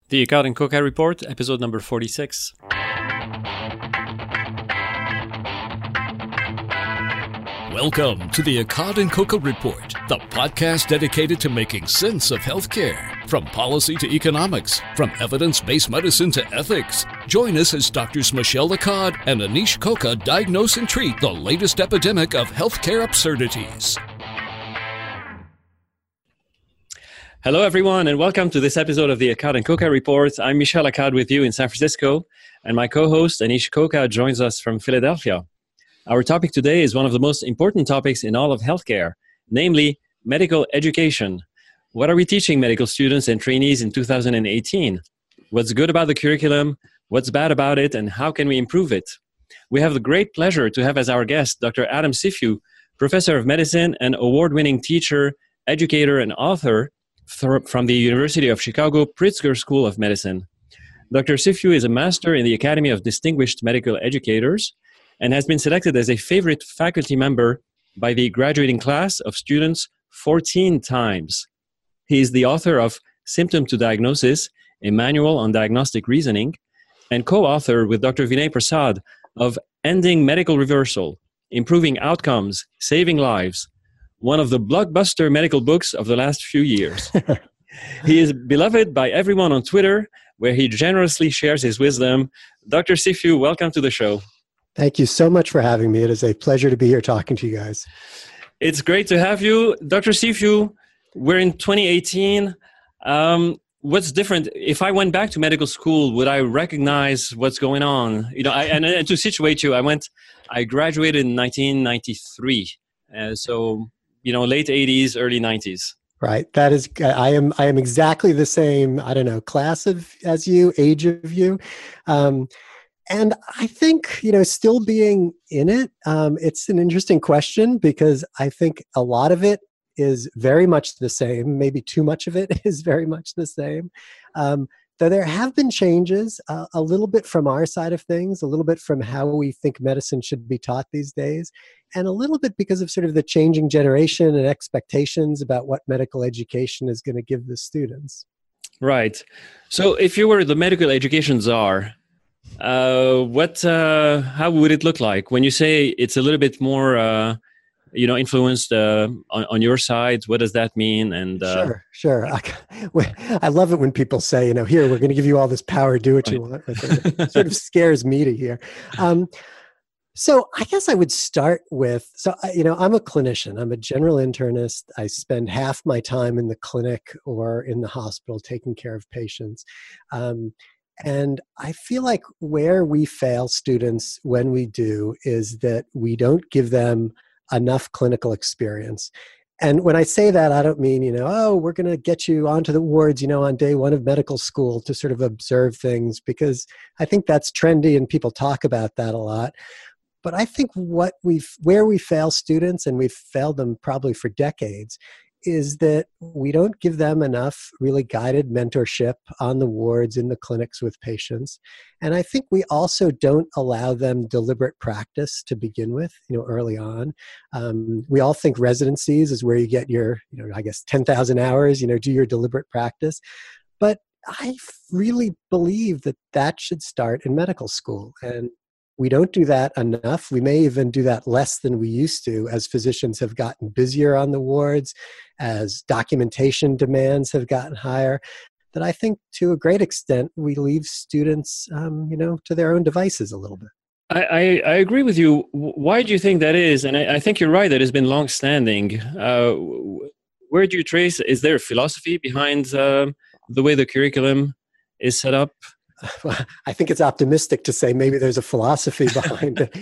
The Eckhart and Koka Report, episode number 46. Welcome to the Eckhart and Koka Report, the podcast dedicated to making sense of healthcare, from policy to economics, from evidence-based medicine to ethics. Join us as Drs. Michelle Eckhart and Anish Koka diagnose and treat the latest epidemic of healthcare absurdities. Hello, everyone, and welcome to this episode of the Eckhart and Koka Report. I'm Michelle Eckhart with you in San Francisco, and my co-host Anish Koka joins us from Philadelphia. Our topic today is one of the most important topics in all of healthcare, namely medical education. What are we teaching medical students and trainees in 2018? What's good about the curriculum? What's bad about it? And how can we improve it? We have the great pleasure to have as our guest Dr. Adam Cifu, professor of medicine and award-winning teacher, educator, and author from the University of Chicago Pritzker School of Medicine. Dr. Cifu is a master in the Academy of Distinguished Medical Educators and has been selected as a favorite faculty member by the graduating class of students 14 times. He is the author of Symptom to Diagnosis, a Manual on Diagnostic Reasoning, and co-author with Dr. Vinay Prasad of Ending Medical Reversal, Improving Outcomes, Saving Lives, one of the blockbuster medical books of the last few years. He is beloved by everyone on Twitter, where he generously shares his wisdom. Dr. Cifu, welcome to the show. Thank you so much for having me. It is a pleasure to be here talking to you guys. It's great to have you. Dr. Cifu, we're in 2018. What's different? If I went back to medical school, would I recognize what's going on? You know, and to situate you, I graduated in 1993. So, you know, late 80s, early 90s. Right. That is, I am exactly the same, class as you, age of you. And I think, still being in it, it's an interesting question because I think a lot of it is very much the same. Maybe too much of it is very much the same. Though there have been changes a little bit from our side of things, a little bit from how we think medicine should be taught these days, and a little bit because of sort of the changing generation and expectations about what medical education is going to give the students. Right. So if you were the medical education czar, how would it look like? When you say it's a little bit more influenced on your side, what does that mean? And Sure. I love it when people say, here, we're going to give you all this power, do what you want. It sort of scares me to hear. So I guess I would start with, I'm a clinician. I'm a general internist. I spend half my time in the clinic or in the hospital taking care of patients. And I feel like where we fail students when we do is that we don't give them enough clinical experience. And when I say that, I don't mean, we're going to get you onto the wards, on day one of medical school to sort of observe things, because I think that's trendy and people talk about that a lot. But I think where we fail students, and we've failed them probably for decades, is that we don't give them enough really guided mentorship on the wards in the clinics with patients. And I think we also don't allow them deliberate practice to begin with, early on. We all think residencies is where you get your, 10,000 hours, do your deliberate practice. But I really believe that should start in medical school. And we don't do that enough. We may even do that less than we used to as physicians have gotten busier on the wards, as documentation demands have gotten higher, that I think to a great extent we leave students, to their own devices a little bit. I agree with you. Why do you think that is? And I think you're right that it's been long-standing. Where do you trace? Is there a philosophy behind the way the curriculum is set up? I think it's optimistic to say maybe there's a philosophy behind it.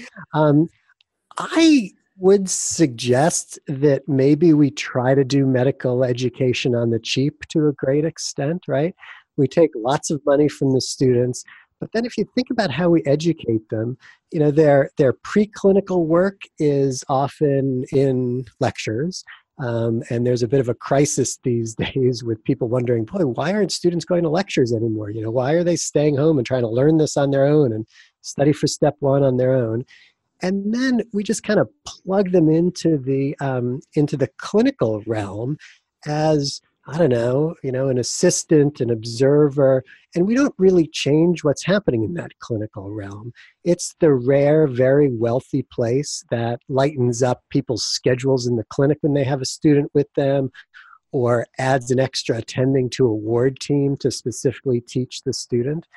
I would suggest that maybe we try to do medical education on the cheap to a great extent, right? We take lots of money from the students, but then if you think about how we educate them, their preclinical work is often in lectures. And there's a bit of a crisis these days with people wondering, boy, why aren't students going to lectures anymore? Why are they staying home and trying to learn this on their own and study for step one on their own? And then we just kind of plug them into the clinical realm as I don't know, an assistant, an observer, and we don't really change what's happening in that clinical realm. It's the rare, very wealthy place that lightens up people's schedules in the clinic when they have a student with them, or adds an extra attending to a ward team to specifically teach the student.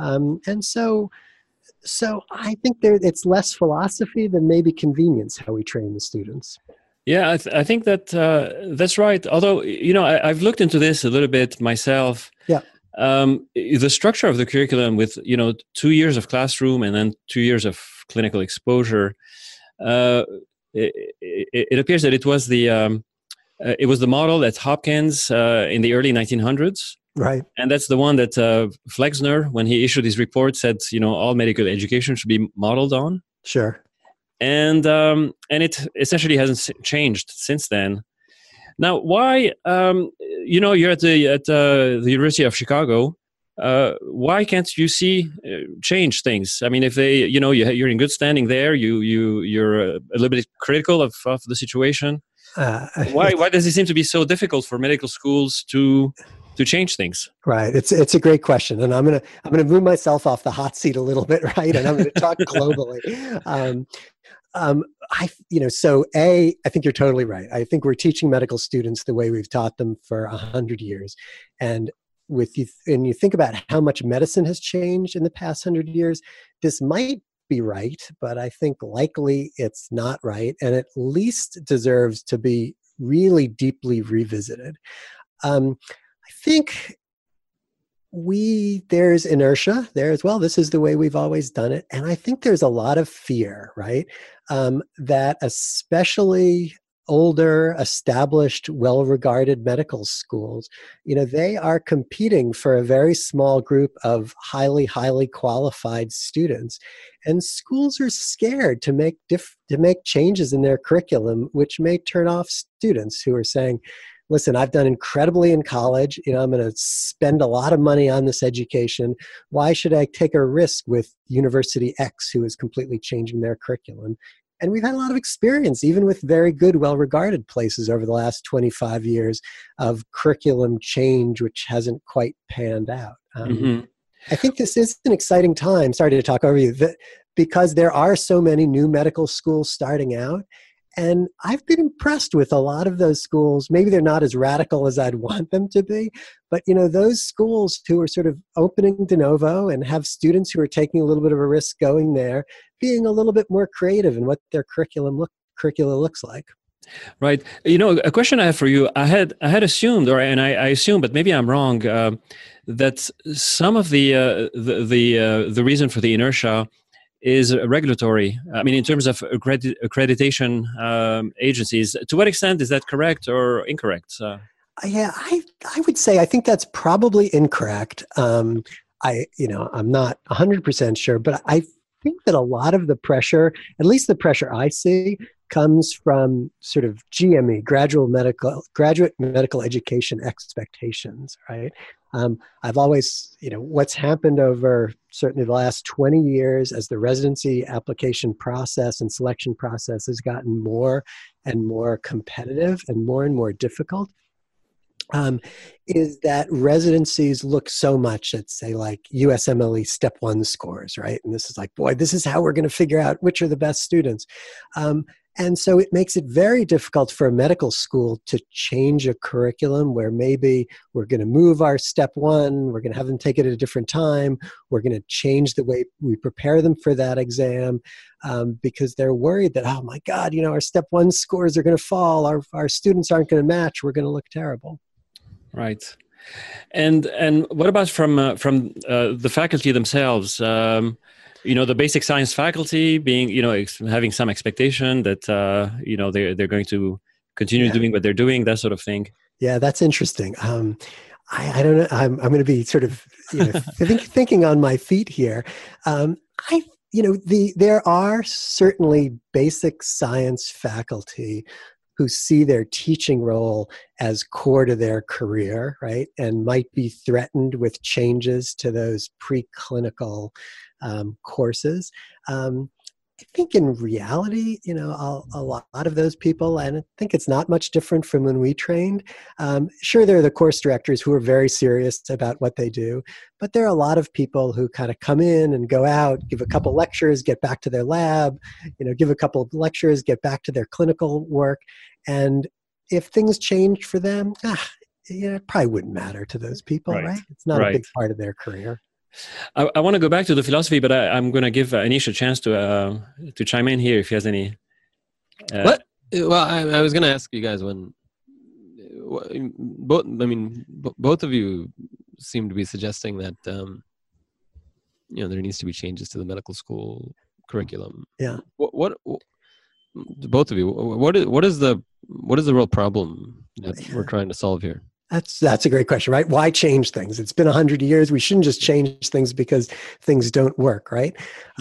And so I think it's less philosophy than maybe convenience how we train the students. Yeah, I think that that's right. Although, I've looked into this a little bit myself. Yeah. The structure of the curriculum with, 2 years of classroom and then 2 years of clinical exposure, it appears that it was the model at Hopkins in the early 1900s. Right. And that's the one that Flexner, when he issued his report, said, all medical education should be modeled on. Sure. And it essentially hasn't changed since then. Now, why? You're at the University of Chicago. Why can't you change things? I mean, if they, you're in good standing there, you're a little bit critical of the situation. Why does it seem to be so difficult for medical schools to change things? Right. It's a great question, and I'm gonna move myself off the hot seat a little bit, right? And I'm going to talk globally. I think you're totally right. I think we're teaching medical students the way we've taught them for 100 years. And and you think about how much medicine has changed in the past 100 years, this might be right, but I think likely it's not right, and at least deserves to be really deeply revisited. I think there's inertia there as well. This is the way we've always done it. And I think there's a lot of fear, right? That especially older, established, well-regarded medical schools, they are competing for a very small group of highly, highly qualified students. And schools are scared to make changes in their curriculum, which may turn off students who are saying, listen, I've done incredibly in college. I'm going to spend a lot of money on this education. Why should I take a risk with University X, who is completely changing their curriculum? And we've had a lot of experience, even with very good, well-regarded places over the last 25 years of curriculum change, which hasn't quite panned out. I think this is an exciting time, sorry to talk over you, because there are so many new medical schools starting out. And I've been impressed with a lot of those schools. Maybe they're not as radical as I'd want them to be, but those schools who are sort of opening de novo and have students who are taking a little bit of a risk going there, being a little bit more creative in what their curricula looks like. Right. A question I have for you. I had assumed, and I assume, but maybe I'm wrong, that some of the reason for the inertia is regulatory. I mean, in terms of accreditation agencies. To what extent is that correct or incorrect? Yeah, I would say I think that's probably incorrect. I'm not 100% sure, but I think that a lot of the pressure, at least the pressure I see, comes from sort of GME, graduate medical education expectations, right? I've always, what's happened over certainly the last 20 years as the residency application process and selection process has gotten more and more competitive and more difficult, is that residencies look so much at, say, like USMLE Step 1 scores, right? And this is like, boy, this is how we're going to figure out which are the best students. And so it makes it very difficult for a medical school to change a curriculum where maybe we're going to move our Step 1, we're going to have them take it at a different time, we're going to change the way we prepare them for that exam, because they're worried that, oh my God, our Step 1 scores are going to fall, our students aren't going to match, we're going to look terrible. Right. And what about from the faculty themselves? The basic science faculty being, having some expectation that, they're going to continue doing what they're doing, that sort of thing. Yeah, that's interesting. I don't know. I'm going to be sort of, thinking on my feet here. There are certainly basic science faculty who see their teaching role as core to their career, right? And might be threatened with changes to those preclinical courses. I think in reality, a lot of those people, and I think it's not much different from when we trained. Sure, there are the course directors who are very serious about what they do, but there are a lot of people who kind of come in and go out, give a couple lectures, get back to their lab, give a couple of lectures, get back to their clinical work. And if things changed for them, it probably wouldn't matter to those people, right? It's not a big part of their career. I want to go back to the philosophy, but I'm going to give Anish a chance to chime in here if he has any. What? Well, I was going to ask you guys both of you seem to be suggesting that there needs to be changes to the medical school curriculum. Yeah. What both of you? What is the real problem that we're trying to solve here? That's a great question, right? Why change things? It's been 100 years. We shouldn't just change things because things don't work, right?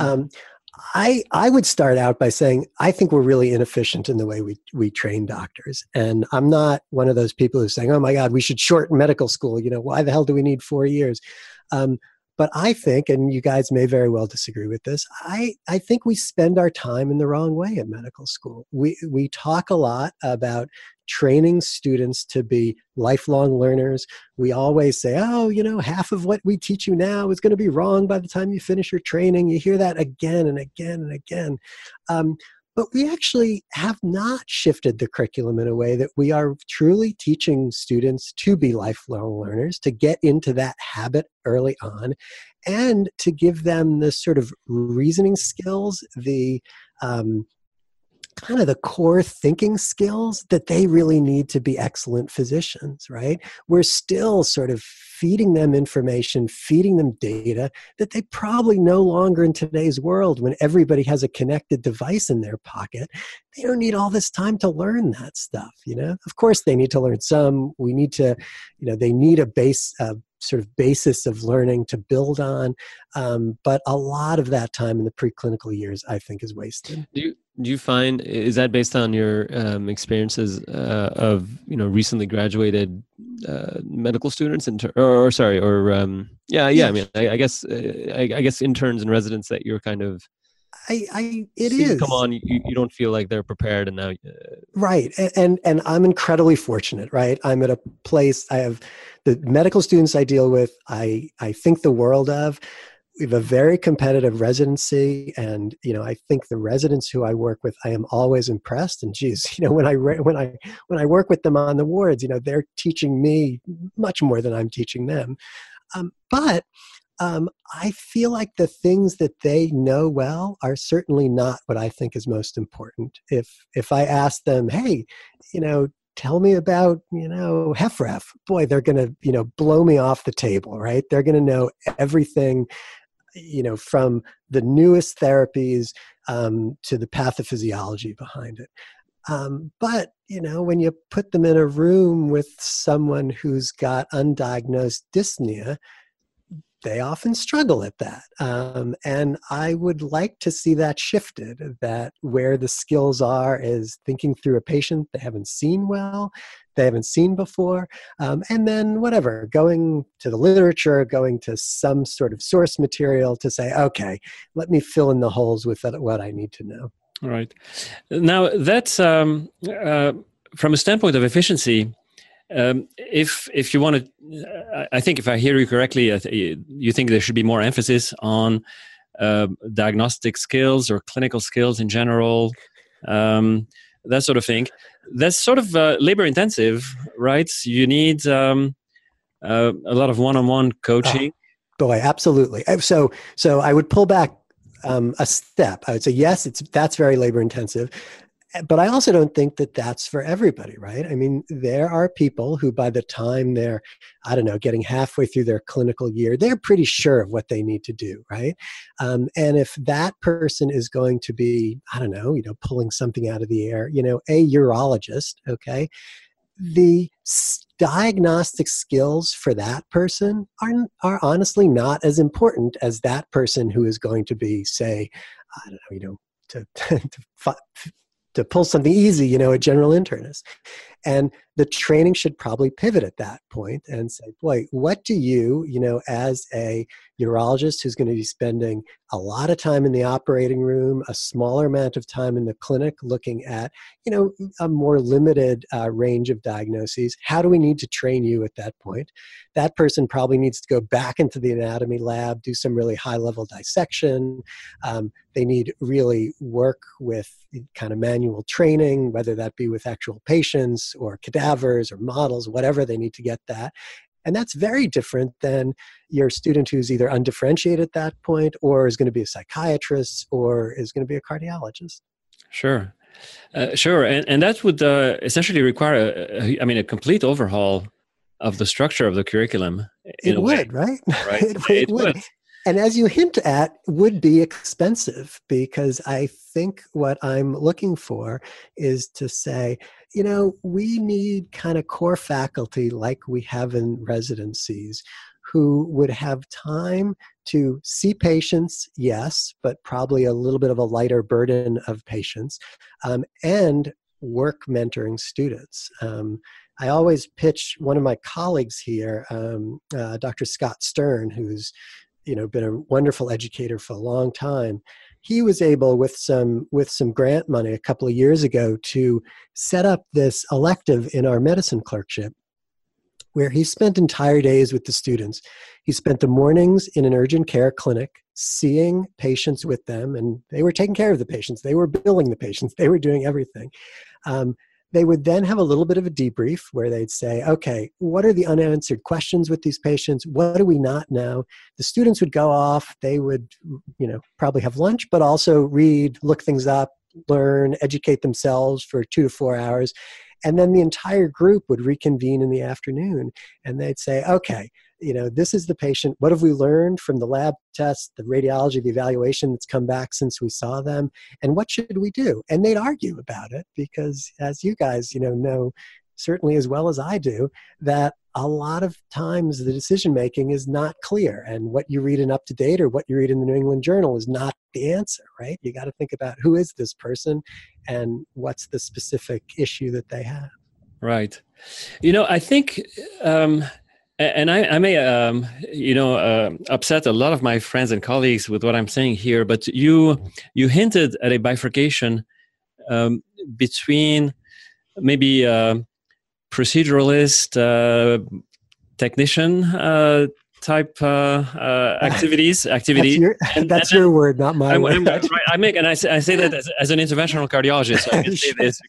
I would start out by saying, I think we're really inefficient in the way we train doctors. And I'm not one of those people who's saying, oh my God, we should shorten medical school. Why the hell do we need 4 years? But I think, and you guys may very well disagree with this, I think we spend our time in the wrong way at medical school. We talk a lot about training students to be lifelong learners. We always say, half of what we teach you now is going to be wrong by the time you finish your training. You hear that again and again and again. But we actually have not shifted the curriculum in a way that we are truly teaching students to be lifelong learners, to get into that habit early on, and to give them the sort of reasoning skills, the kind of the core thinking skills that they really need to be excellent physicians, right? We're still sort of feeding them information, feeding them data that they probably no longer in today's world, when everybody has a connected device in their pocket, they don't need all this time to learn that stuff, Of course they need to learn some. We need to, they need a sort of basis of learning to build on. But a lot of that time in the preclinical years, I think, is wasted. Do you find, is that based on your experiences of recently graduated medical students I guess interns and residents that you're kind of come on, you don't feel like they're prepared, and now right. And I'm incredibly fortunate, right? I'm at a place, I have the medical students I deal with, I think the world of. We have a very competitive residency, and I think the residents who I work with, I am always impressed. And geez, when I work with them on the wards, they're teaching me much more than I'm teaching them. But I feel like the things that they know well are certainly not what I think is most important. If I ask them, hey, tell me about, HFrEF, boy, they're going to, blow me off the table, right? They're going to know everything, from the newest therapies to the pathophysiology behind it. But, when you put them in a room with someone who's got undiagnosed dyspnea, they often struggle at that. And I would like to see that shifted, that where the skills are is thinking through a patient they haven't seen well, they haven't seen before, and then going to the literature, going to some sort of source material to say, okay, let me fill in the holes with what I need to know. All right. Now, that's from a standpoint of efficiency. If you want to, I think if I hear you correctly, you think there should be more emphasis on diagnostic skills or clinical skills in general, that sort of thing. That's sort of labor intensive, right? You need a lot of one-on-one coaching. Boy, absolutely. So I would pull back a step. I would say, yes, that's very labor intensive. But I also don't think that that's for everybody, right? I mean, there are people who by the time they're, getting halfway through their clinical year, they're pretty sure of what they need to do, right? And if that person is going to be, pulling something out of the air, a urologist, okay, the diagnostic skills for that person are honestly not as important as that person who is going to be, say, to pull something easy, a general internist. And the training should probably pivot at that point and say, boy, what do you, as a urologist who's going to be spending a lot of time in the operating room, a smaller amount of time in the clinic looking at, a more limited range of diagnoses, how do we need to train you at that point? That person probably needs to go back into the anatomy lab, do some really high-level dissection. They need really work with kind of manual training, whether that be with actual patients or cadavers or models, whatever, they need to get that. And that's very different than your student who's either undifferentiated at that point or is going to be a psychiatrist or is going to be a cardiologist. Sure. Sure. And that would essentially require, a complete overhaul of the structure of the curriculum. It would, right? Right. It would. And as you hint at, would be expensive, because I think what I'm looking for is to say, we need kind of core faculty like we have in residencies who would have time to see patients, yes, but probably a little bit of a lighter burden of patients, and work mentoring students. I always pitch one of my colleagues here, Dr. Scott Stern, who's been a wonderful educator for a long time. He was able, with some grant money a couple of years ago, to set up this elective in our medicine clerkship where he spent entire days with the students. He spent the mornings in an urgent care clinic seeing patients with them, and they were taking care of the patients. They were billing the patients. They were doing everything. They would then have a little bit of a debrief where they'd say, okay, what are the unanswered questions with these patients? What do we not know? The students would go off. They would, probably have lunch, but also read, look things up, learn, educate themselves for 2 to 4 hours. And then the entire group would reconvene in the afternoon and they'd say, okay, this is the patient. What have we learned from the lab tests, the radiology, the evaluation that's come back since we saw them? And what should we do? And they'd argue about it because, as you guys, know certainly as well as I do, that a lot of times the decision-making is not clear. And what you read in UpToDate or what you read in the New England Journal is not the answer, right? You got to think about who is this person and what's the specific issue that they have. Right. I think... And I may, upset a lot of my friends and colleagues with what I'm saying here, but you hinted at a bifurcation between maybe proceduralist, technician type activities. That's your word, not mine. Right. I say that as an interventional cardiologist. So I can say this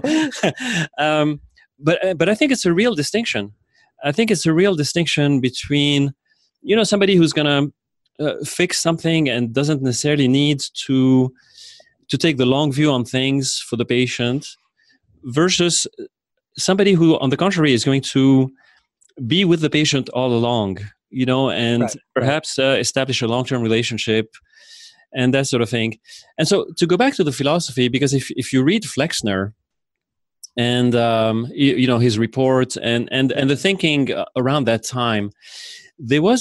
because but I think it's a real distinction. I think it's a real distinction between, somebody who's going to fix something and doesn't necessarily need to take the long view on things for the patient versus somebody who, on the contrary, is going to be with the patient all along, and perhaps establish a long-term relationship and that sort of thing. And so to go back to the philosophy, because if you read Flexner, and his report and the thinking around that time, there was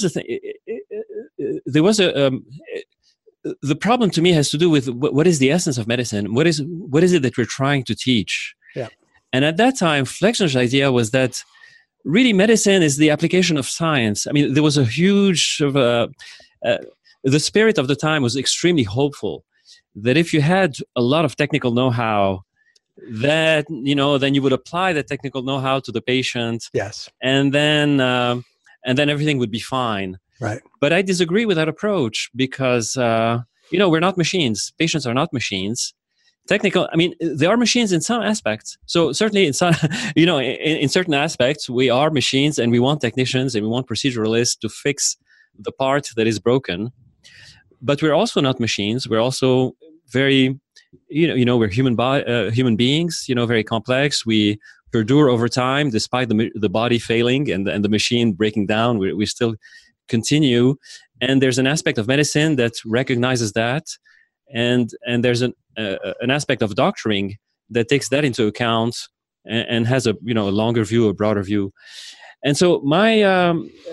the problem to me has to do with what is the essence of medicine? What is it that we're trying to teach? Yeah. And at that time, Flexner's idea was that really medicine is the application of science. I mean, there was a huge the spirit of the time was extremely hopeful that if you had a lot of technical know-how, that then you would apply the technical know-how to the patient. Yes. And then everything would be fine. Right. But I disagree with that approach because we're not machines. Patients are not machines. They are machines in some aspects. So certainly in some in certain aspects we are machines, and we want technicians and we want proceduralists to fix the part that is broken. But we're also not machines. We're also very we're human beings, very complex. We perdure over time despite the body failing and the machine breaking down. We still continue. And there's an aspect of medicine that recognizes that. And there's an aspect of doctoring that takes that into account and has a longer view, a broader view. And so my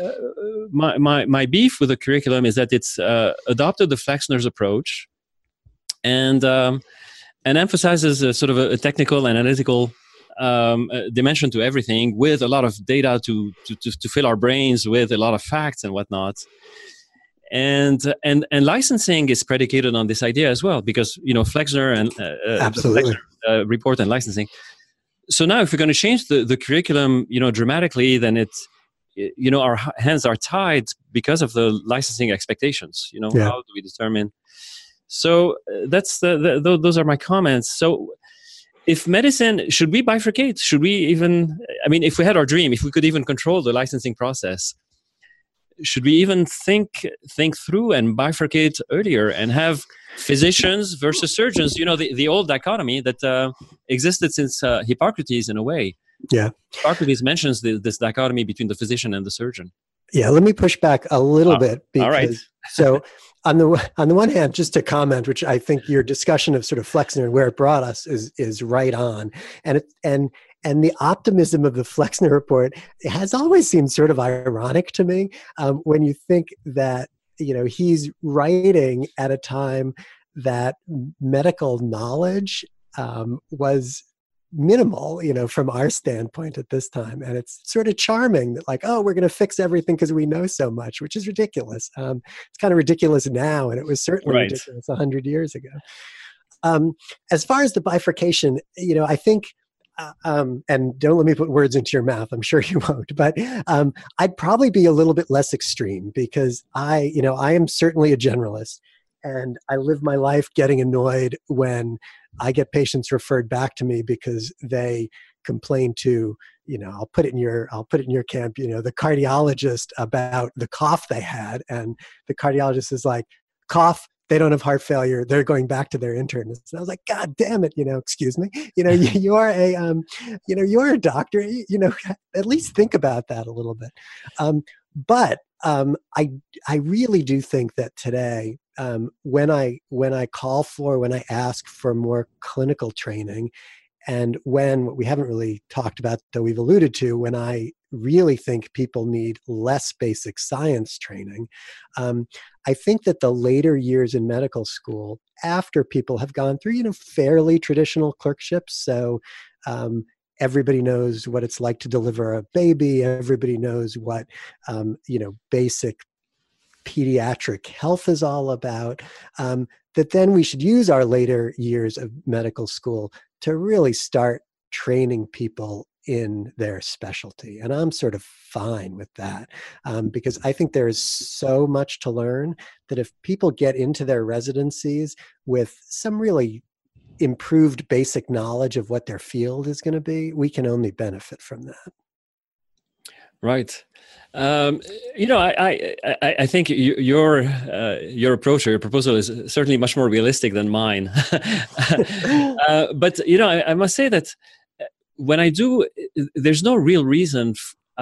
beef with the curriculum is that it's adopted the Flexner's approach and emphasizes a sort of a technical, analytical dimension to everything, with a lot of data to fill our brains with a lot of facts and whatnot. And licensing is predicated on this idea as well, because Flexner and Absolutely. the Flexner report and licensing. So now, if we're going to change the curriculum, dramatically, then it's our hands are tied because of the licensing expectations. How do we determine? So that's those are my comments. So, if medicine, should we bifurcate? Should we even? I mean, if we had our dream, if we could even control the licensing process, should we even think through and bifurcate earlier and have physicians versus surgeons? The old dichotomy that existed since Hippocrates, in a way. Yeah. Hippocrates mentions this dichotomy between the physician and the surgeon. Yeah, let me push back a little bit. Because, all right. So on the one hand, just to comment, which I think your discussion of sort of Flexner and where it brought us is right on. And the optimism of the Flexner report has always seemed sort of ironic to me when you think that, he's writing at a time that medical knowledge was minimal, from our standpoint at this time. And it's sort of charming that, like, oh, we're going to fix everything because we know so much, which is ridiculous. It's kind of ridiculous now, and it was certainly ridiculous 100 years ago. As far as the bifurcation, I think, and don't let me put words into your mouth, I'm sure you won't, but I'd probably be a little bit less extreme, because I am certainly a generalist, and I live my life getting annoyed when I get patients referred back to me because they complain to, I'll put it in your camp, the cardiologist about the cough they had, and the cardiologist is like, cough, they don't have heart failure, they're going back to their internist. And I was like, God damn it, excuse me, you are a doctor, at least think about that a little bit. But I really do think that today, when I ask for more clinical training, and what we haven't really talked about, though we've alluded to, when I really think people need less basic science training, I think that the later years in medical school, after people have gone through, fairly traditional clerkships, so everybody knows what it's like to deliver a baby, everybody knows what, basic pediatric health is all about, that then we should use our later years of medical school to really start training people in their specialty. And I'm sort of fine with that, because I think there is so much to learn that if people get into their residencies with some really improved basic knowledge of what their field is going to be, we can only benefit from that. Right. I think your approach or your proposal is certainly much more realistic than mine. But I must say that when I do, there's no real reason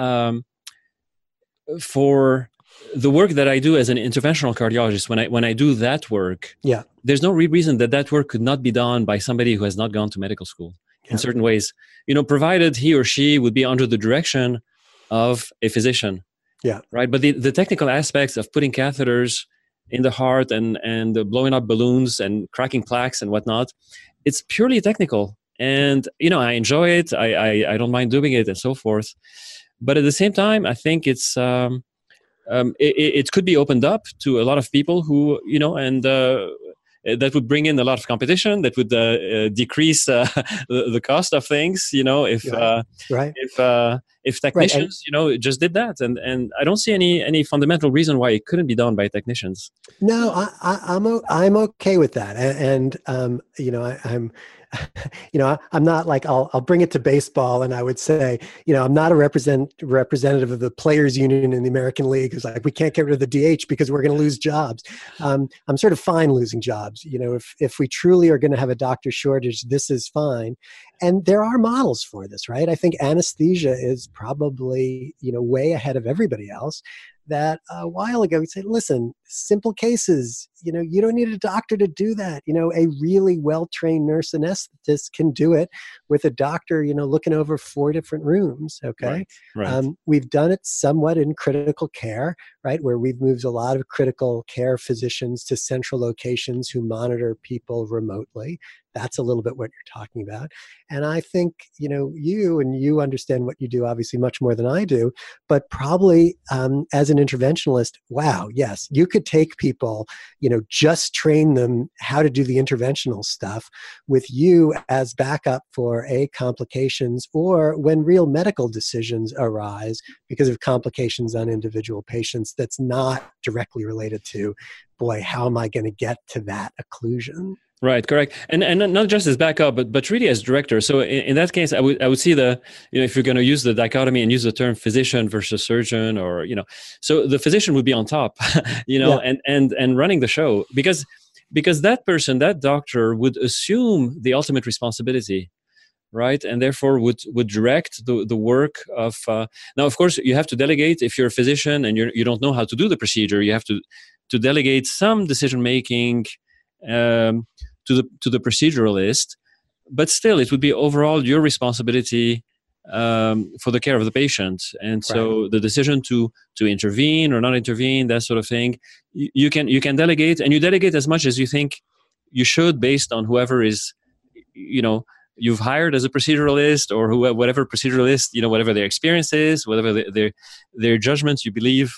for the work that I do as an interventional cardiologist. When I do that work, there's no real reason that work could not be done by somebody who has not gone to medical school in certain ways. Provided he or she would be under the direction of a physician. Yeah. Right. But the technical aspects of putting catheters in the heart and blowing up balloons and cracking plaques and whatnot, it's purely technical. And, I enjoy it. I don't mind doing it and so forth. But at the same time, I think it's it could be opened up to a lot of people who, and that would bring in a lot of competition, that would decrease the cost of things, if technicians, just did that. And I don't see any fundamental reason why it couldn't be done by technicians. No, I'm okay with that. And I'm not like, I'll bring it to baseball, and I would say, I'm not a representative of the players union in the American League who's like, we can't get rid of the DH because we're going to lose jobs. I'm sort of fine losing jobs. If we truly are going to have a doctor shortage, this is fine. And there are models for this, right? I think anesthesia is probably, way ahead of everybody else. That a while ago we said, listen, simple cases, you don't need a doctor to do that. A really well-trained nurse anesthetist can do it with a doctor, looking over 4 different rooms. Okay. Right. We've done it somewhat in critical care, right? Where we've moved a lot of critical care physicians to central locations who monitor people remotely. That's a little bit what you're talking about. And I think, you understand what you do obviously much more than I do, but probably as an interventionalist, wow, yes, you could take people, just train them how to do the interventional stuff with you as backup for complications, or when real medical decisions arise because of complications on individual patients that's not directly related to, boy, how am I going to get to that occlusion? Right, correct, and not just as backup, but really as director. So in that case, I would see if you're going to use the dichotomy and use the term physician versus surgeon, or so the physician would be on top, and running the show, because that person, that doctor, would assume the ultimate responsibility, right, and therefore would direct the work of. Now, of course, you have to delegate if you're a physician and you don't know how to do the procedure. You have to delegate some decision making. To the proceduralist, but still it would be overall your responsibility for the care of the patient. And so the decision to intervene or not intervene, that sort of thing, you can delegate, and you delegate as much as you think you should based on whoever is, you've hired as a proceduralist, or whatever proceduralist, whatever their experience is, whatever their judgments you believe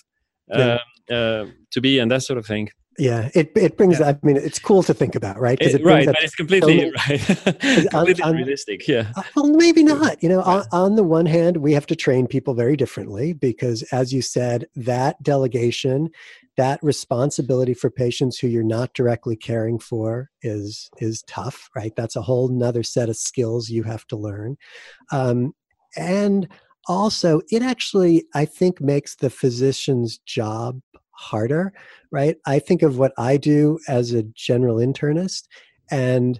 to be, and that sort of thing. Yeah, it brings. I mean, it's cool to think about, right? Right, but it's completely completely unrealistic. Yeah. Well, maybe not. On the one hand, we have to train people very differently because, as you said, that delegation, that responsibility for patients who you're not directly caring for is tough, right? That's a whole nother set of skills you have to learn, and also it actually, I think, makes the physician's job harder, right? I think of what I do as a general internist, and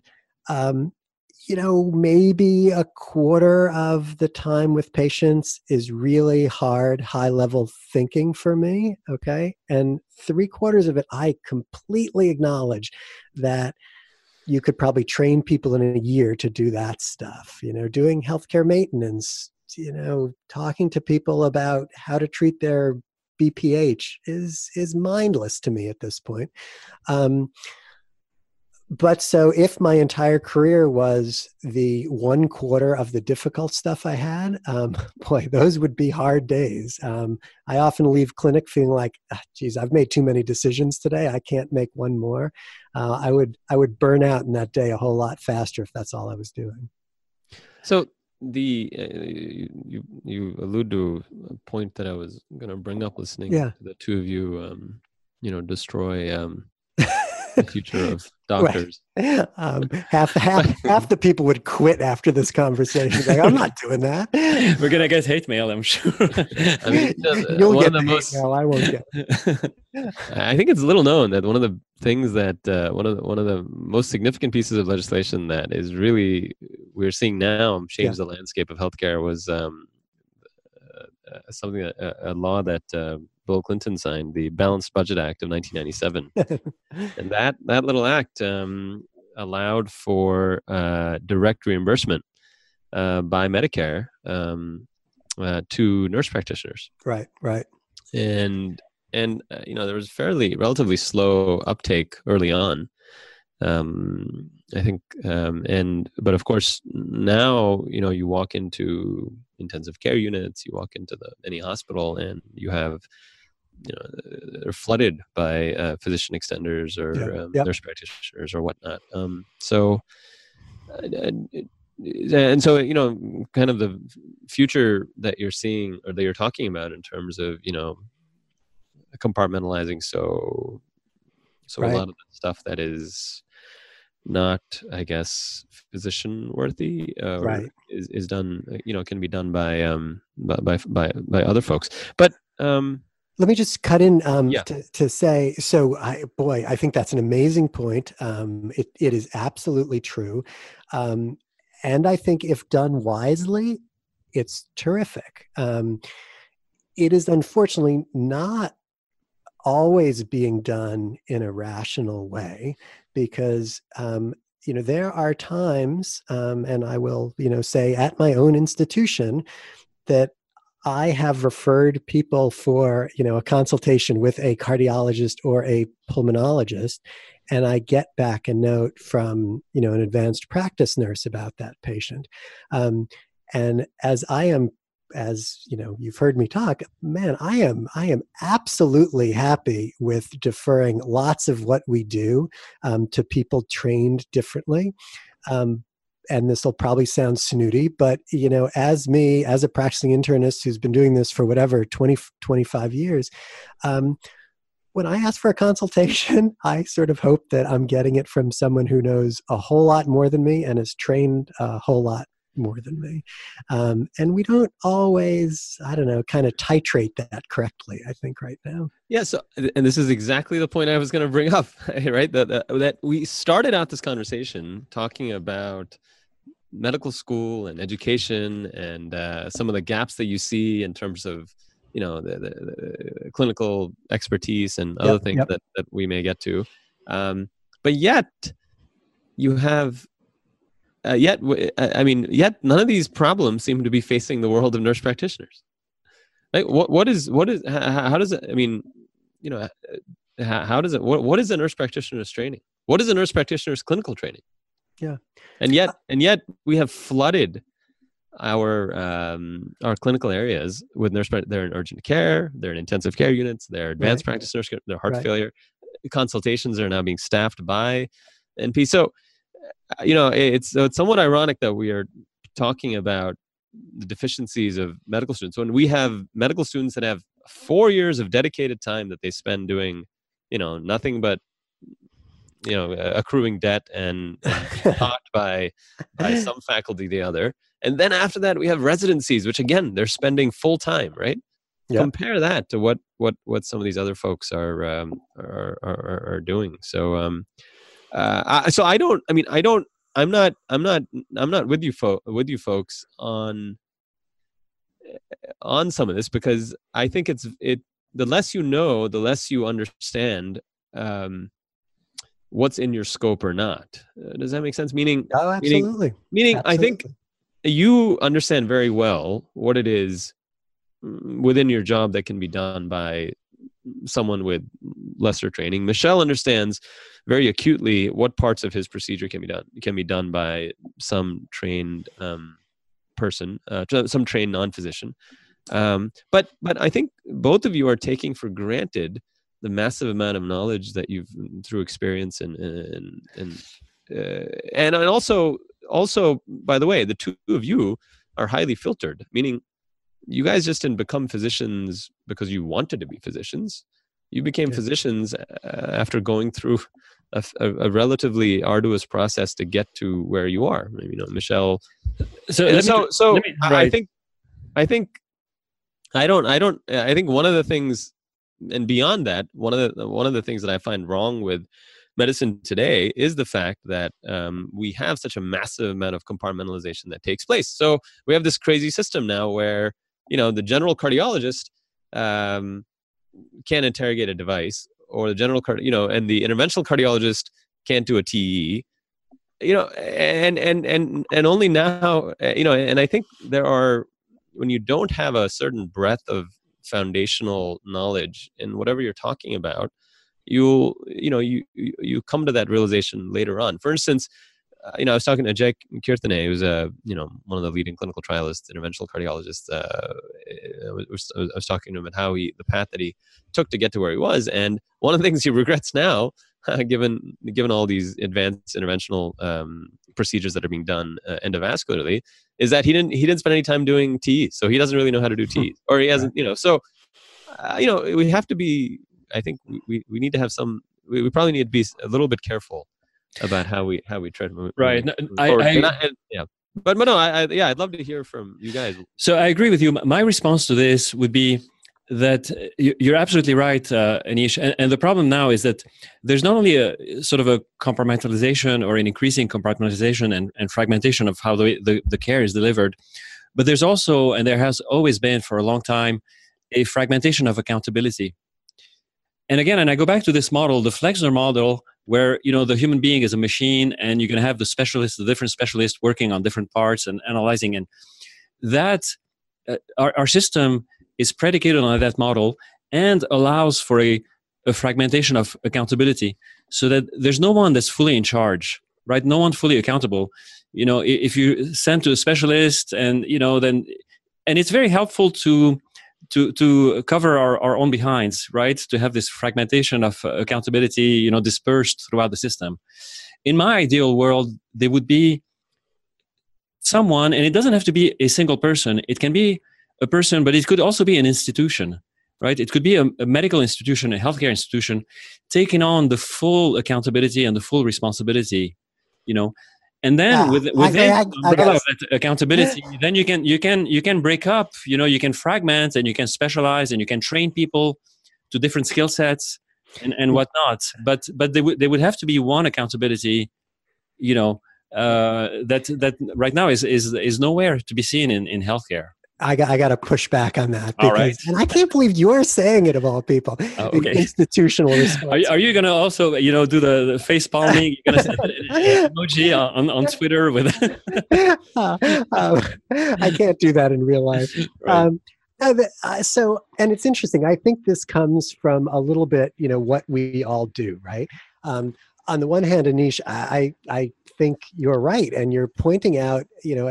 maybe a quarter of the time with patients is really hard, high-level thinking for me, okay? And 3/4 of it, I completely acknowledge that you could probably train people in a year to do that stuff, doing healthcare maintenance, talking to people about how to treat their BPH is mindless to me at this point. But so if my entire career was the 1/4 of the difficult stuff I had, boy, those would be hard days. I often leave clinic feeling like, geez, I've made too many decisions today. I can't make one more. I would burn out in that day a whole lot faster if that's all I was doing. So you allude to a point that I was going to bring up listening to the two of you, destroy the future of doctors. Right. Half the people would quit after this conversation. Like, I'm not doing that. We're gonna get hate mail, I'm sure. I mean, you'll get the hate mail. I won't get it. I think it's little known that one of the things that one of the most significant pieces of legislation that is really we're seeing now change the landscape of healthcare was something a law that Bill Clinton signed, the Balanced Budget Act of 1997, and that little act allowed for direct reimbursement by Medicare to nurse practitioners. Right. And there was relatively slow uptake early on. I think, but of course now, you walk into intensive care units, you walk into any hospital, and you have, they're flooded by physician extenders or nurse practitioners or whatnot. And so, kind of the future that you're seeing or that you're talking about in terms of, compartmentalizing. So a lot of the stuff that is not, I guess, physician worthy, is done, can be done by other folks. But let me just cut in to say, so I think that's an amazing point. It is absolutely true. And I think if done wisely, it's terrific. It is unfortunately not always being done in a rational way, because there are times, and I will say at my own institution, that I have referred people for a consultation with a cardiologist or a pulmonologist, and I get back a note from an advanced practice nurse about that patient. And as you've heard me talk, man, I am absolutely happy with deferring lots of what we do to people trained differently. And this will probably sound snooty, but as a practicing internist who's been doing this for 25 years, when I ask for a consultation, I sort of hope that I'm getting it from someone who knows a whole lot more than me and is trained a whole lot more than me. And we don't always, kind of titrate that correctly, I think, right now. Yeah. So, and this is exactly the point I was going to bring up, right? That we started out this conversation talking about medical school and education and some of the gaps that you see in terms of, the clinical expertise and other things that we may get to. But yet you have, yet none of these problems seem to be facing the world of nurse practitioners. Right? What is, how does it, how does it, what is a nurse practitioner's training? What is a nurse practitioner's clinical training? Yeah. And yet we have flooded our clinical areas with they're in urgent care, they're in intensive care units, they're advanced practice nurse, they're heart failure. Consultations are now being staffed by NP. So, it's somewhat ironic that we are talking about the deficiencies of medical students when we have medical students that have 4 years of dedicated time that they spend doing, nothing but accruing debt and taught by some faculty the other. And then after that, we have residencies, which again, they're spending full time, right? Yep. Compare that to what some of these other folks are doing. So, I'm not with you folks on some of this, because I think the less you know, the less you understand what's in your scope or not. Does that make sense? Meaning, absolutely. Meaning, absolutely. I think you understand very well what it is within your job that can be done by someone with lesser training. Michel understands very acutely what parts of his procedure can be done by some trained person, some trained non-physician. But I think both of you are taking for granted the massive amount of knowledge that you've through experience and also, by the way, the two of you are highly filtered, meaning you guys just didn't become physicians because you wanted to be physicians. You became physicians after going through a relatively arduous process to get to where you are. Michel. I think one of the things, and beyond that, one of the things that I find wrong with medicine today is the fact that we have such a massive amount of compartmentalization that takes place. So we have this crazy system now where the general cardiologist can't interrogate a device, or the general and the interventional cardiologist can't do a TE. And only now, and I think when you don't have a certain breadth of foundational knowledge in whatever you're talking about, you come to that realization later on. For instance, I was talking to Jake Kirthane, who's one of the leading clinical trialists, interventional cardiologists. I was talking to him about the path that he took to get to where he was, and one of the things he regrets now, given all these advanced interventional procedures that are being done endovascularly, is that he didn't spend any time doing TE, so he doesn't really know how to do TE, or he hasn't. So we have to be. I think we need to have some. We probably need to be a little bit careful about how we try to move. Right. I'd love to hear from you guys. So I agree with you. My response to this would be that you're absolutely right, Anish. And the problem now is that there's not only a sort of a compartmentalization or an increasing compartmentalization and fragmentation of how the care is delivered, but there's also, and there has always been for a long time, a fragmentation of accountability. And again, and I go back to this model, the Flexner model, where the human being is a machine, and you're going to have the different specialists working on different parts and analyzing. And that our system is predicated on that model and allows for a fragmentation of accountability, so that there's no one that's fully in charge, right? No one fully accountable. If you send to a specialist, and then, and it's very helpful to cover our own behinds, right? To have this fragmentation of accountability, dispersed throughout the system. In my ideal world, there would be someone, and it doesn't have to be a single person. It can be a person, but it could also be an institution, right? It could be a medical institution, a healthcare institution, taking on the full accountability and the full responsibility, And then within the umbrella of that accountability, then you can break up, you can fragment, and you can specialize, and you can train people to different skill sets and whatnot. But there would have to be one accountability, that right now is nowhere to be seen in healthcare. I got to push back on that. All right. And I can't believe you're saying it, of all people. Okay. Institutional response. Are you going to also, do the face palming? You're going to send an emoji on Twitter with I can't do that in real life. Right. And it's interesting. I think this comes from a little bit, what we all do, right? On the one hand, Anish, I think you're right, and you're pointing out,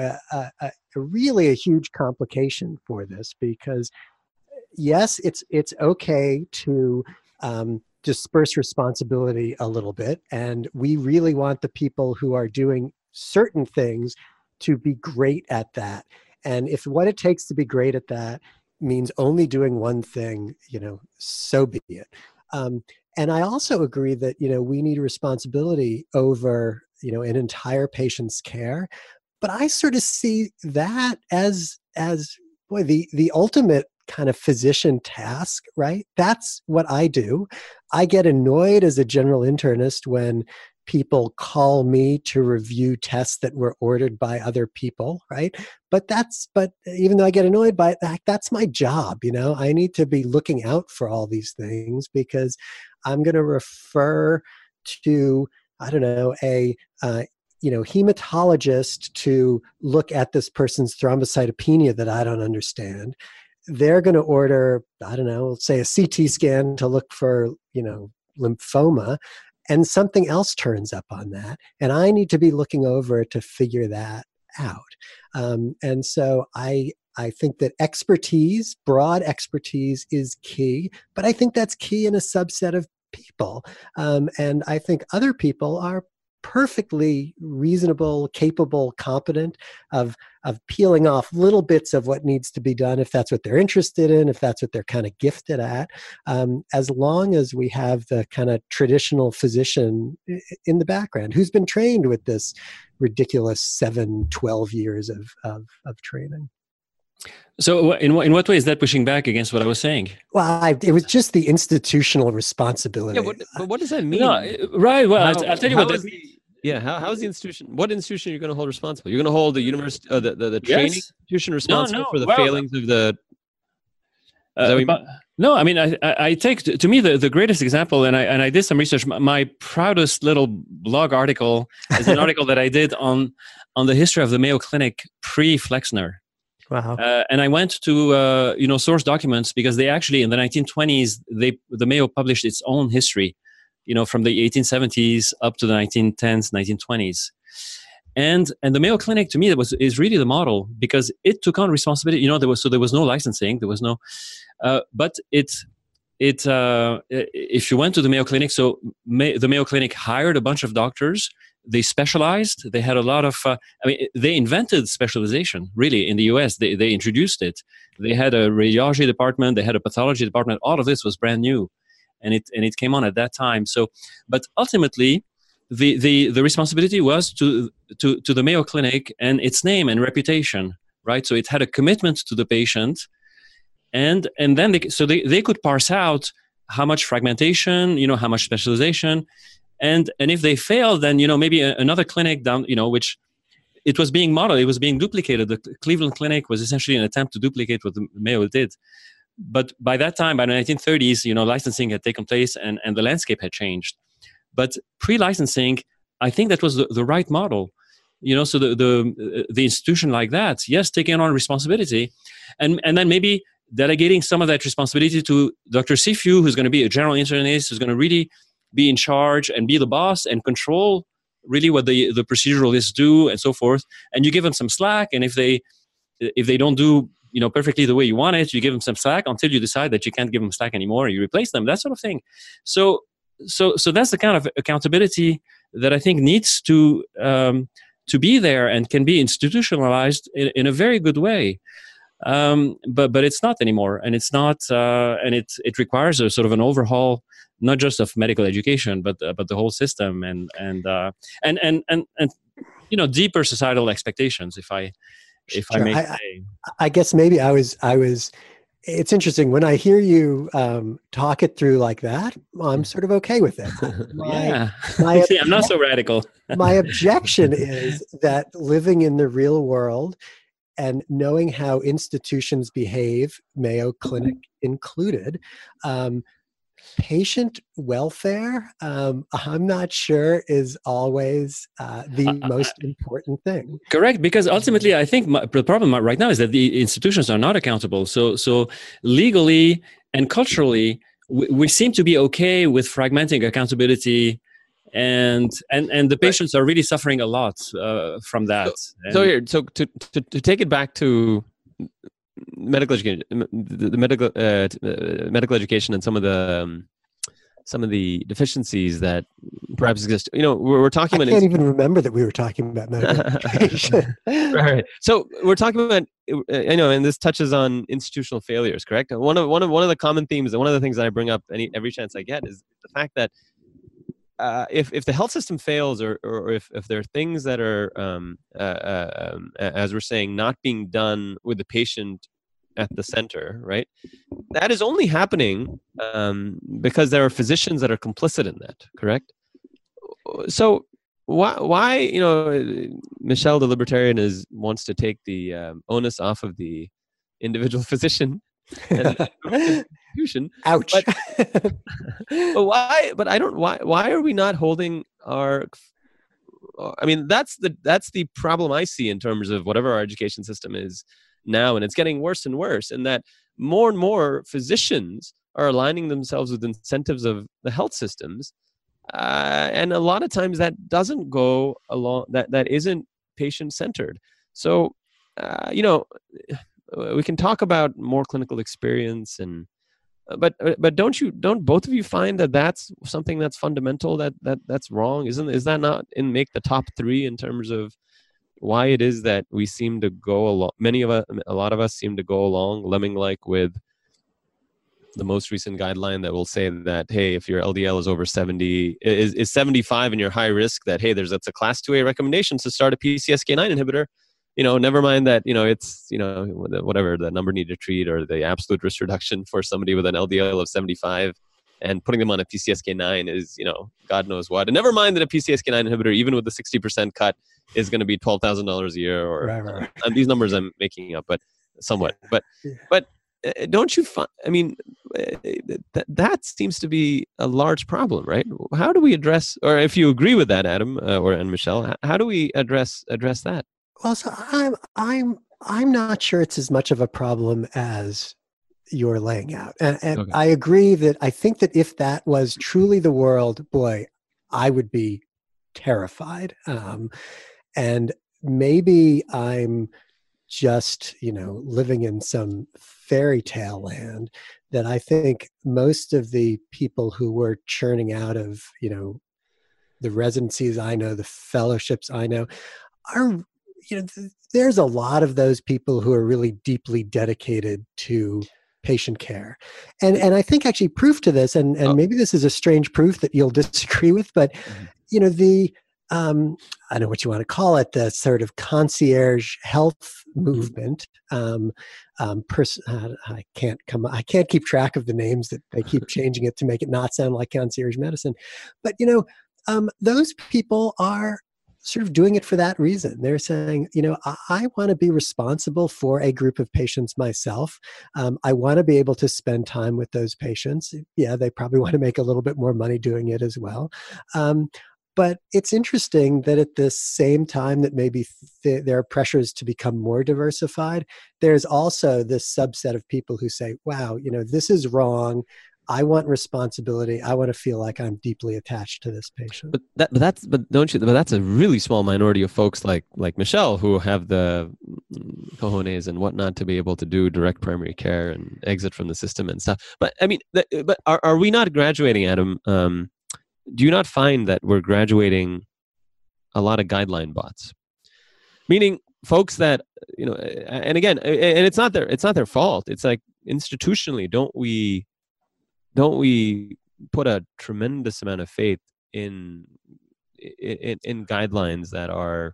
really a huge complication for this, because yes, it's okay to disperse responsibility a little bit, and we really want the people who are doing certain things to be great at that. And if what it takes to be great at that means only doing one thing, so be it. And I also agree that, we need responsibility over, an entire patient's care. But I sort of see that as the ultimate kind of physician task, right? That's what I do. I get annoyed as a general internist when people call me to review tests that were ordered by other people, right? But even though I get annoyed by it, that's my job, I need to be looking out for all these things, because I'm going to refer to, I don't know, a hematologist to look at this person's thrombocytopenia that I don't understand. They're going to order, I don't know, say a CT scan to look for, lymphoma, and something else turns up on that. And I need to be looking over to figure that out. And so I think that broad expertise is key, but I think that's key in a subset of people. And I think other people are perfectly reasonable, capable, competent of peeling off little bits of what needs to be done, if that's what they're interested in, if that's what they're kind of gifted at, as long as we have the kind of traditional physician in the background who's been trained with this ridiculous 12 years of training. So in what way is that pushing back against what I was saying? Well, it was just the institutional responsibility. Yeah, but what does that mean? No, right. Well, I'll tell you what that means. Yeah, how is the institution? What institution are you going to hold responsible? You're going to hold the university, the training institution responsible for the failings of the. No, I mean, I take, to me, the greatest example, and I did some research. My proudest little blog article is an article that I did on the history of the Mayo Clinic pre-Flexner. Wow. And I went to source documents, because they actually, in the 1920s, the Mayo published its own history, from the 1870s up to the 1910s, 1920s. And the Mayo Clinic, to me, is really the model, because it took on responsibility. There was no licensing, there was no, but if you went to the Mayo Clinic, the Mayo Clinic hired a bunch of doctors. They specialized. They had a lot of. They invented specialization. Really, in the U.S., they introduced it. They had a radiology department. They had a pathology department. All of this was brand new, and it came on at that time. So, but ultimately, the responsibility was to the Mayo Clinic and its name and reputation, right? So it had a commitment to the patient, and then they could parse out how much fragmentation, how much specialization. And if they failed, then maybe another clinic down, which it was being modeled, it was being duplicated. The Cleveland Clinic was essentially an attempt to duplicate what the Mayo did. but by that time, by the 1930s, licensing had taken place and the landscape had changed. But pre-licensing, I think that was the right model. So the institution like that, yes, taking on responsibility, and then maybe delegating some of that responsibility to Dr. Sifu, who's going to be a general internist, who's going to really be in charge and be the boss and control really what the proceduralists do and so forth. And you give them some slack, and if they don't do perfectly the way you want it, you give them some slack until you decide that you can't give them slack anymore, you replace them, that sort of thing. So that's the kind of accountability that I think needs to be there and can be institutionalized in a very good way. But it's not anymore, and it's not, and it requires a sort of an overhaul, not just of medical education, but the whole system, and deeper societal expectations. If I may say, I guess maybe I was. It's interesting when I hear you talk it through like that. I'm sort of okay with it. See, I'm not so radical. My objection is that living in the real world and knowing how institutions behave, Mayo Clinic included, patient welfare, I'm not sure is always the most important thing. Correct, because ultimately I think the problem right now is that the institutions are not accountable. So legally and culturally, we seem to be okay with fragmenting accountability, and the patients are really suffering a lot from that. So to take it back to medical education, the medical education, and some of the deficiencies that perhaps exist. We're talking about. I can't even remember that we were talking about medical education. Right. So we're talking about, and this touches on institutional failures. Correct. One of the common themes, and one of the things that I bring up every chance I get, is the fact that if the health system fails, or if there are things that are, as we're saying, not being done with the patient at the center, right? That is only happening because there are physicians that are complicit in that, correct? So why Michel, the libertarian, wants to take the onus off of the individual physician and the institution. Ouch. But why? But I don't. Why are we not holding our? I mean, that's the problem I see in terms of whatever our education system is now, and it's getting worse and worse. And that more and more physicians are aligning themselves with incentives of the health systems, and a lot of times that doesn't go along. That isn't patient centered. So, we can talk about more clinical experience, and but don't both of you find that that's something that's fundamental, that's wrong? Is that not make the top three in terms of why it is that we seem to go along? A lot of us seem to go along lemming-like with the most recent guideline that will say that, hey, if your LDL is over 70, is 75 and you're high risk, that, hey, that's a class 2A recommendation to start a PCSK9 inhibitor. Never mind that, it's, whatever the number needed to treat, or the absolute risk reduction for somebody with an LDL of 75, and putting them on a PCSK9 is, God knows what. And never mind that a PCSK9 inhibitor, even with the 60% cut, is going to be $12,000 a year, or right. These numbers I'm making up, but somewhat. But don't you find, that seems to be a large problem, right? How do we address, or if you agree with that, Adam, and Michel, how do we address that? Well, so I'm not sure it's as much of a problem as you're laying out, and okay. I agree that I think that if that was truly the world, boy, I would be terrified. And maybe I'm just living in some fairy tale land, that I think most of the people who were churning out of the residencies I know, the fellowships I know, are there's a lot of those people who are really deeply dedicated to patient care. And I think actually proof to this, and maybe this is a strange proof that you'll disagree with, but the I don't know what you want to call it, the sort of concierge health movement. I can't keep track of the names that they keep changing it to make it not sound like concierge medicine. But those people are sort of doing it for that reason. They're saying, I want to be responsible for a group of patients myself. I want to be able to spend time with those patients. Yeah, they probably want to make a little bit more money doing it as well. But it's interesting that at the same time that maybe there are pressures to become more diversified, there's also this subset of people who say, wow, this is wrong. I want responsibility. I want to feel like I'm deeply attached to this patient. But that's a really small minority of folks like Michelle who have the cojones and whatnot to be able to do direct primary care and exit from the system and stuff. But I mean, but are we not graduating, Adam? Do you not find that we're graduating a lot of guideline bots? Meaning folks that, and again, and it's not their fault. It's like institutionally, don't we put a tremendous amount of faith in guidelines that are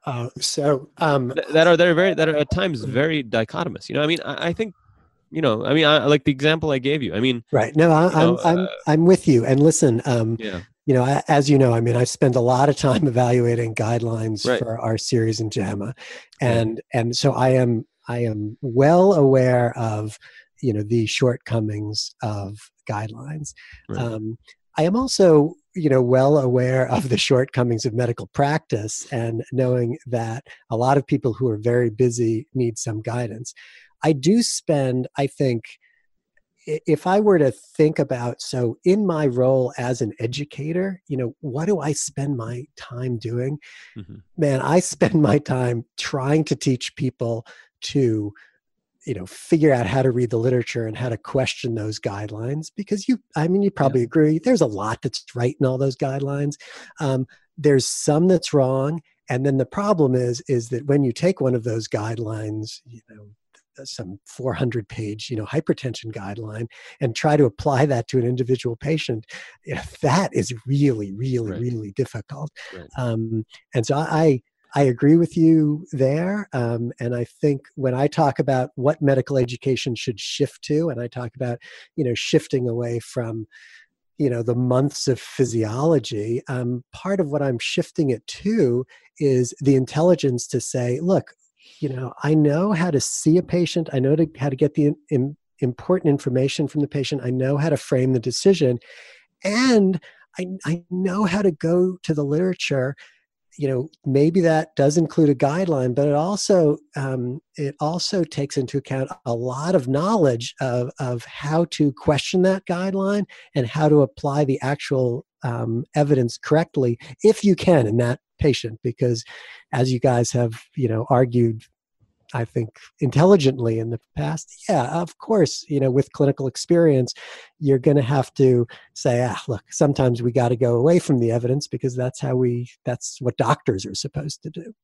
that are at times very dichotomous? I mean, I think, I like the example I gave you. I mean, right. No, I'm with you. And listen, yeah. As you know, I mean, I spend a lot of time evaluating guidelines for our series in JAMA, and so I am well aware of the shortcomings of guidelines. Right. I am also well aware of the shortcomings of medical practice, and knowing that a lot of people who are very busy need some guidance. I do spend, I think, if I were to think about, so in my role as an educator, what do I spend my time doing? Mm-hmm. Man, I spend my time trying to teach people to, figure out how to read the literature and how to question those guidelines, because you probably agree, there's a lot that's right in all those guidelines. There's some that's wrong. And then the problem is that when you take one of those guidelines, some 400-page, hypertension guideline, and try to apply that to an individual patient, that is really, really, really difficult. Right. And so I agree with you there. And I think when I talk about what medical education should shift to, and I talk about, shifting away from, the months of physiology, part of what I'm shifting it to is the intelligence to say, look, I know how to see a patient. I know how to get the important information from the patient. I know how to frame the decision. And I know how to go to the literature. Maybe that does include a guideline, but it also takes into account a lot of knowledge of how to question that guideline and how to apply the actual evidence correctly, if you can, in that patient. Because as you guys have, argued, I think, intelligently in the past, of course, with clinical experience, you're going to have to say, look, sometimes we got to go away from the evidence, because that's what doctors are supposed to do.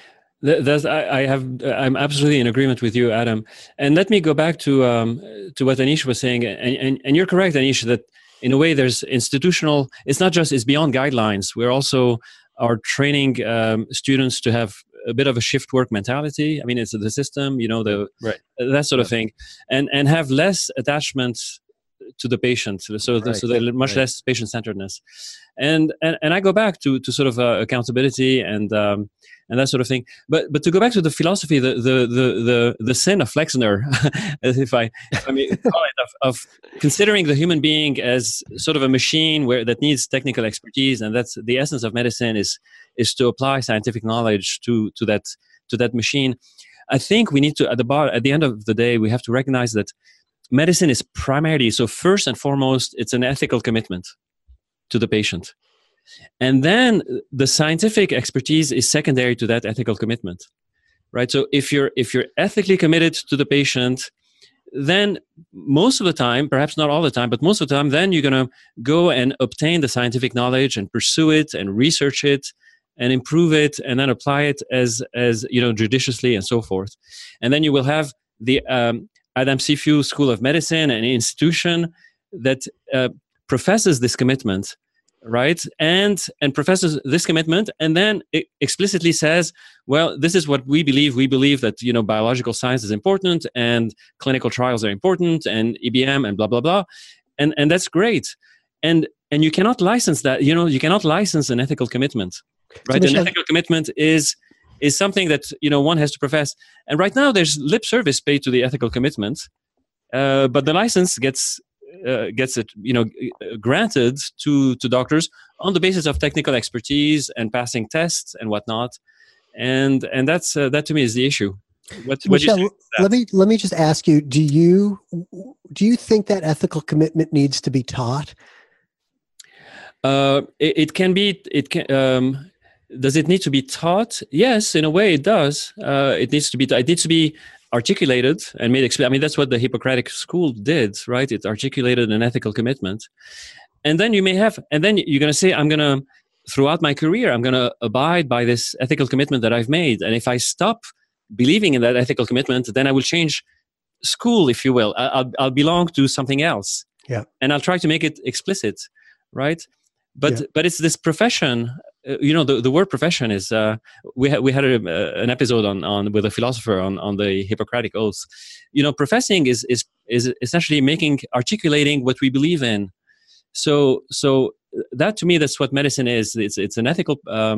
I'm absolutely in agreement with you, Adam. And let me go back to what Anish was saying. And you're correct, Anish, that in a way there's institutional, it's beyond guidelines. We're also are training students to have a bit of a shift work mentality. I mean, it's the system, that sort of thing, and have less attachment to the patient. So they're much less patient-centeredness. And I go back to sort of accountability and that sort of thing. But to go back to the philosophy, the sin of Flexner, if I may call it, of considering the human being as sort of a machine that needs technical expertise, and that's the essence of medicine is to apply scientific knowledge to that machine. I think we need to, at the end of the day, we have to recognize that medicine is primarily, so first and foremost, it's an ethical commitment to the patient. And then the scientific expertise is secondary to that ethical commitment, right? So if you're ethically committed to the patient, then most of the time, perhaps not all the time, but most of the time, then you're going to go and obtain the scientific knowledge and pursue it and research it and improve it and then apply it as judiciously and so forth. And then you will have the Adam Cifu School of Medicine, an institution that professes this commitment, right? And professes this commitment, and then it explicitly says, well, this is what we believe. We believe that, biological science is important and clinical trials are important and EBM and blah, blah, blah. And that's great. And you cannot license that, you cannot license an ethical commitment. right? Michel, An ethical commitment is something that one has to profess. And right now, there's lip service paid to the ethical commitment, but the license gets it granted to doctors on the basis of technical expertise and passing tests and whatnot. And that's that to me is the issue. What Michel, let me just ask you: do you think that ethical commitment needs to be taught? It can be. It can. Does it need to be taught? Yes, in a way, it does. It needs to be. It needs to be articulated and made explicit. I mean, that's what the Hippocratic school did, right? It articulated an ethical commitment, and then you may have, and then you're going to say, "I'm going to." Throughout my career, I'm going to abide by this ethical commitment that I've made. And if I stop believing in that ethical commitment, then I will change school, if you will. I'll belong to something else. Yeah. And I'll try to make it explicit, right? But it's this profession. The word profession is. We had an episode on with a philosopher on the Hippocratic oath. Professing is essentially articulating what we believe in. So that to me, that's what medicine is. It's an ethical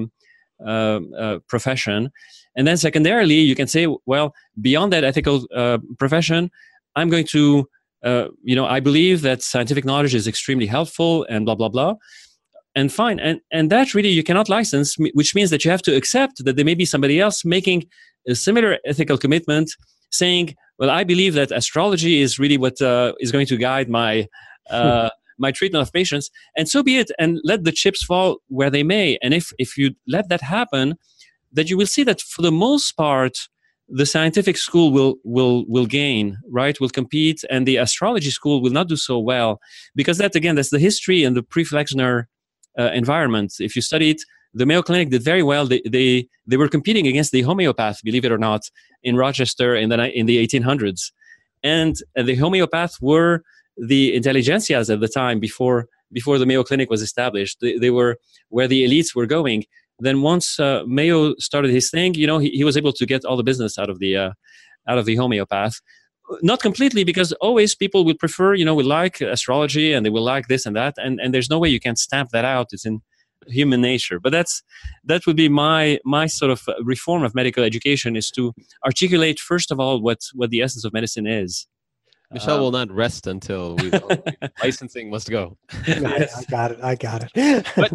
profession. And then secondarily, you can say, well, beyond that ethical profession, I'm going to, I believe that scientific knowledge is extremely helpful and blah, blah, blah. And fine. And that really you cannot license, which means that you have to accept that there may be somebody else making a similar ethical commitment saying, well, I believe that astrology is really what is going to guide my my treatment of patients, and so be it, and let the chips fall where they may. And if you let that happen, that you will see that for the most part, the scientific school will gain, right? Will compete, and the astrology school will not do so well, because that's the history and the pre-Flexner environment. If you study it, the Mayo Clinic did very well. They were competing against the homeopath, believe it or not, in Rochester in the 1800s, and the homeopath were the intelligentsias at the time before the Mayo Clinic was established. They were where the elites were going. Then once Mayo started his thing, he was able to get all the business out of the homeopath. Not completely, because always people will prefer, will like astrology and they will like this and that, and there's no way you can stamp that out. It's in human nature. But that would be my sort of reform of medical education, is to articulate first of all what the essence of medicine is. Michel will not rest until licensing must go. I got it. But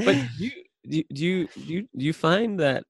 do you find that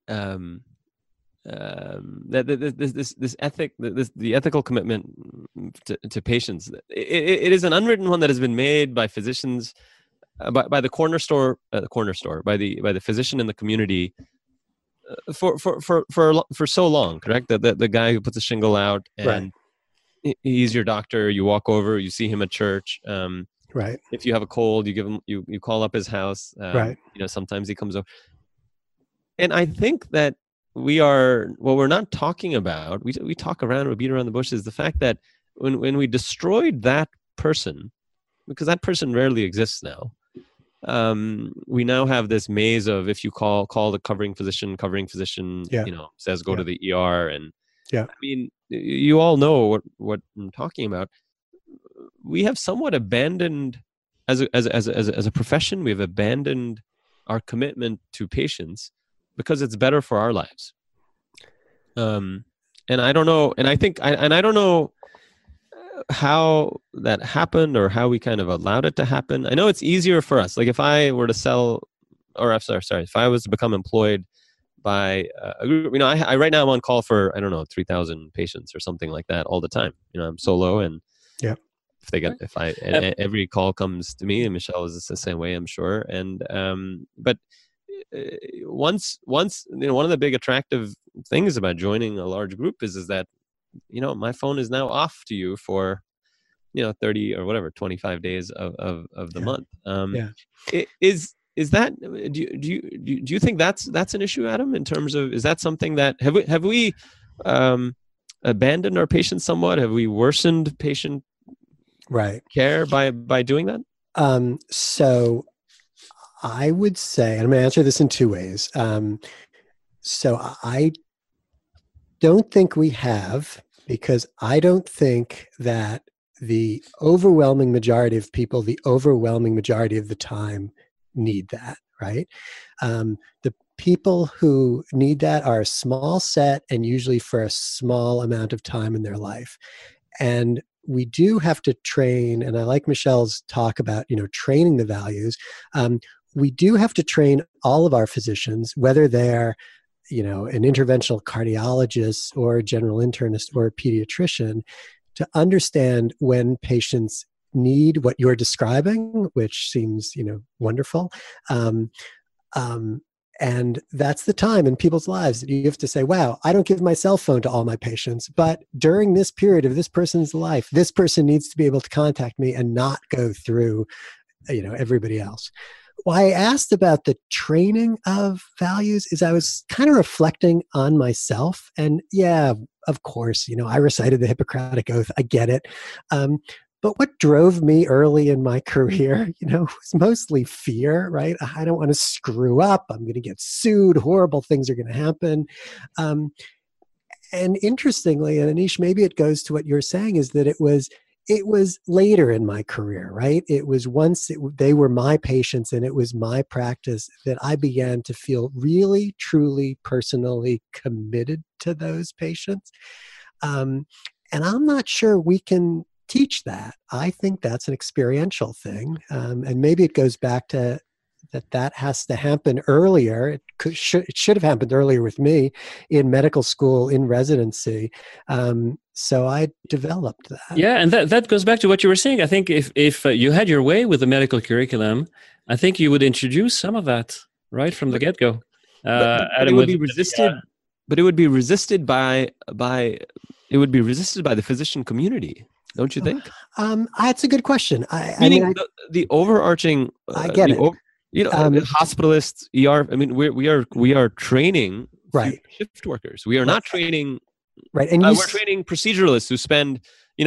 this ethic, the ethical commitment to patients, it is an unwritten one that has been made by physicians, by the corner store, by the physician in the community for so long, correct? The guy who puts a shingle out and. Right. He's your doctor. You walk over, you see him at church. Right. If you have a cold, you give him, you call up his house. Right. Sometimes he comes over. And I think that what we're not talking about, we talk around, we beat around the bush, is the fact that when we destroyed that person, because that person rarely exists now, we now have this maze of, if you call the covering physician, says go to the ER, and I mean, you all know what I'm talking about. We have somewhat abandoned, as a profession, we have abandoned our commitment to patients because it's better for our lives. And I don't know, and I think, I don't know how that happened or how we kind of allowed it to happen. I know it's easier for us. Like if I were to if I was to become employed by a group, I right now I'm on call for 3,000 patients or something like that all the time. I'm solo, and every call comes to me, and Michel is the same way, I'm sure. And but once one of the big attractive things about joining a large group is that my phone is now off to you for 30 or whatever 25 days of the month. Is that, do you think that's an issue, Adam, in terms of, is that something that have we abandoned our patients somewhat? Have we worsened patient care by doing that? So I would say, and I'm going to answer this in two ways. So I don't think we have, because I don't think that the overwhelming majority of people, the overwhelming majority of the time, need that, right? The people who need that are a small set and usually for a small amount of time in their life. And we do have to train, and I like Michelle's talk about, training the values. We do have to train all of our physicians, whether they're, an interventional cardiologist or a general internist or a pediatrician, to understand when patients need what you're describing, which seems, wonderful. And that's the time in people's lives that you have to say, wow, I don't give my cell phone to all my patients, but during this period of this person's life, this person needs to be able to contact me and not go through, everybody else. Why I asked about the training of values is I was kind of reflecting on myself. And yeah, of course, I recited the Hippocratic Oath. I get it. But what drove me early in my career, was mostly fear, right? I don't want to screw up. I'm going to get sued. Horrible things are going to happen. And interestingly, and Anish, maybe it goes to what you're saying, is that it was later in my career, right? It was once they were my patients and it was my practice that I began to feel really, truly, personally committed to those patients. And I'm not sure we can teach that. I think that's an experiential thing. And maybe it goes back to that has to happen earlier. It should have happened earlier with me in medical school, in residency. So I developed that. Yeah, and that goes back to what you were saying. I think if you had your way with the medical curriculum, I think you would introduce some of that right from the get-go. But it would be resisted. But it would be resisted by the physician community, don't you think? That's a good question. The overarching. I get it. Hospitalists, ER. I mean, we are training right shift workers. We are not training right, and we're training proceduralists who spend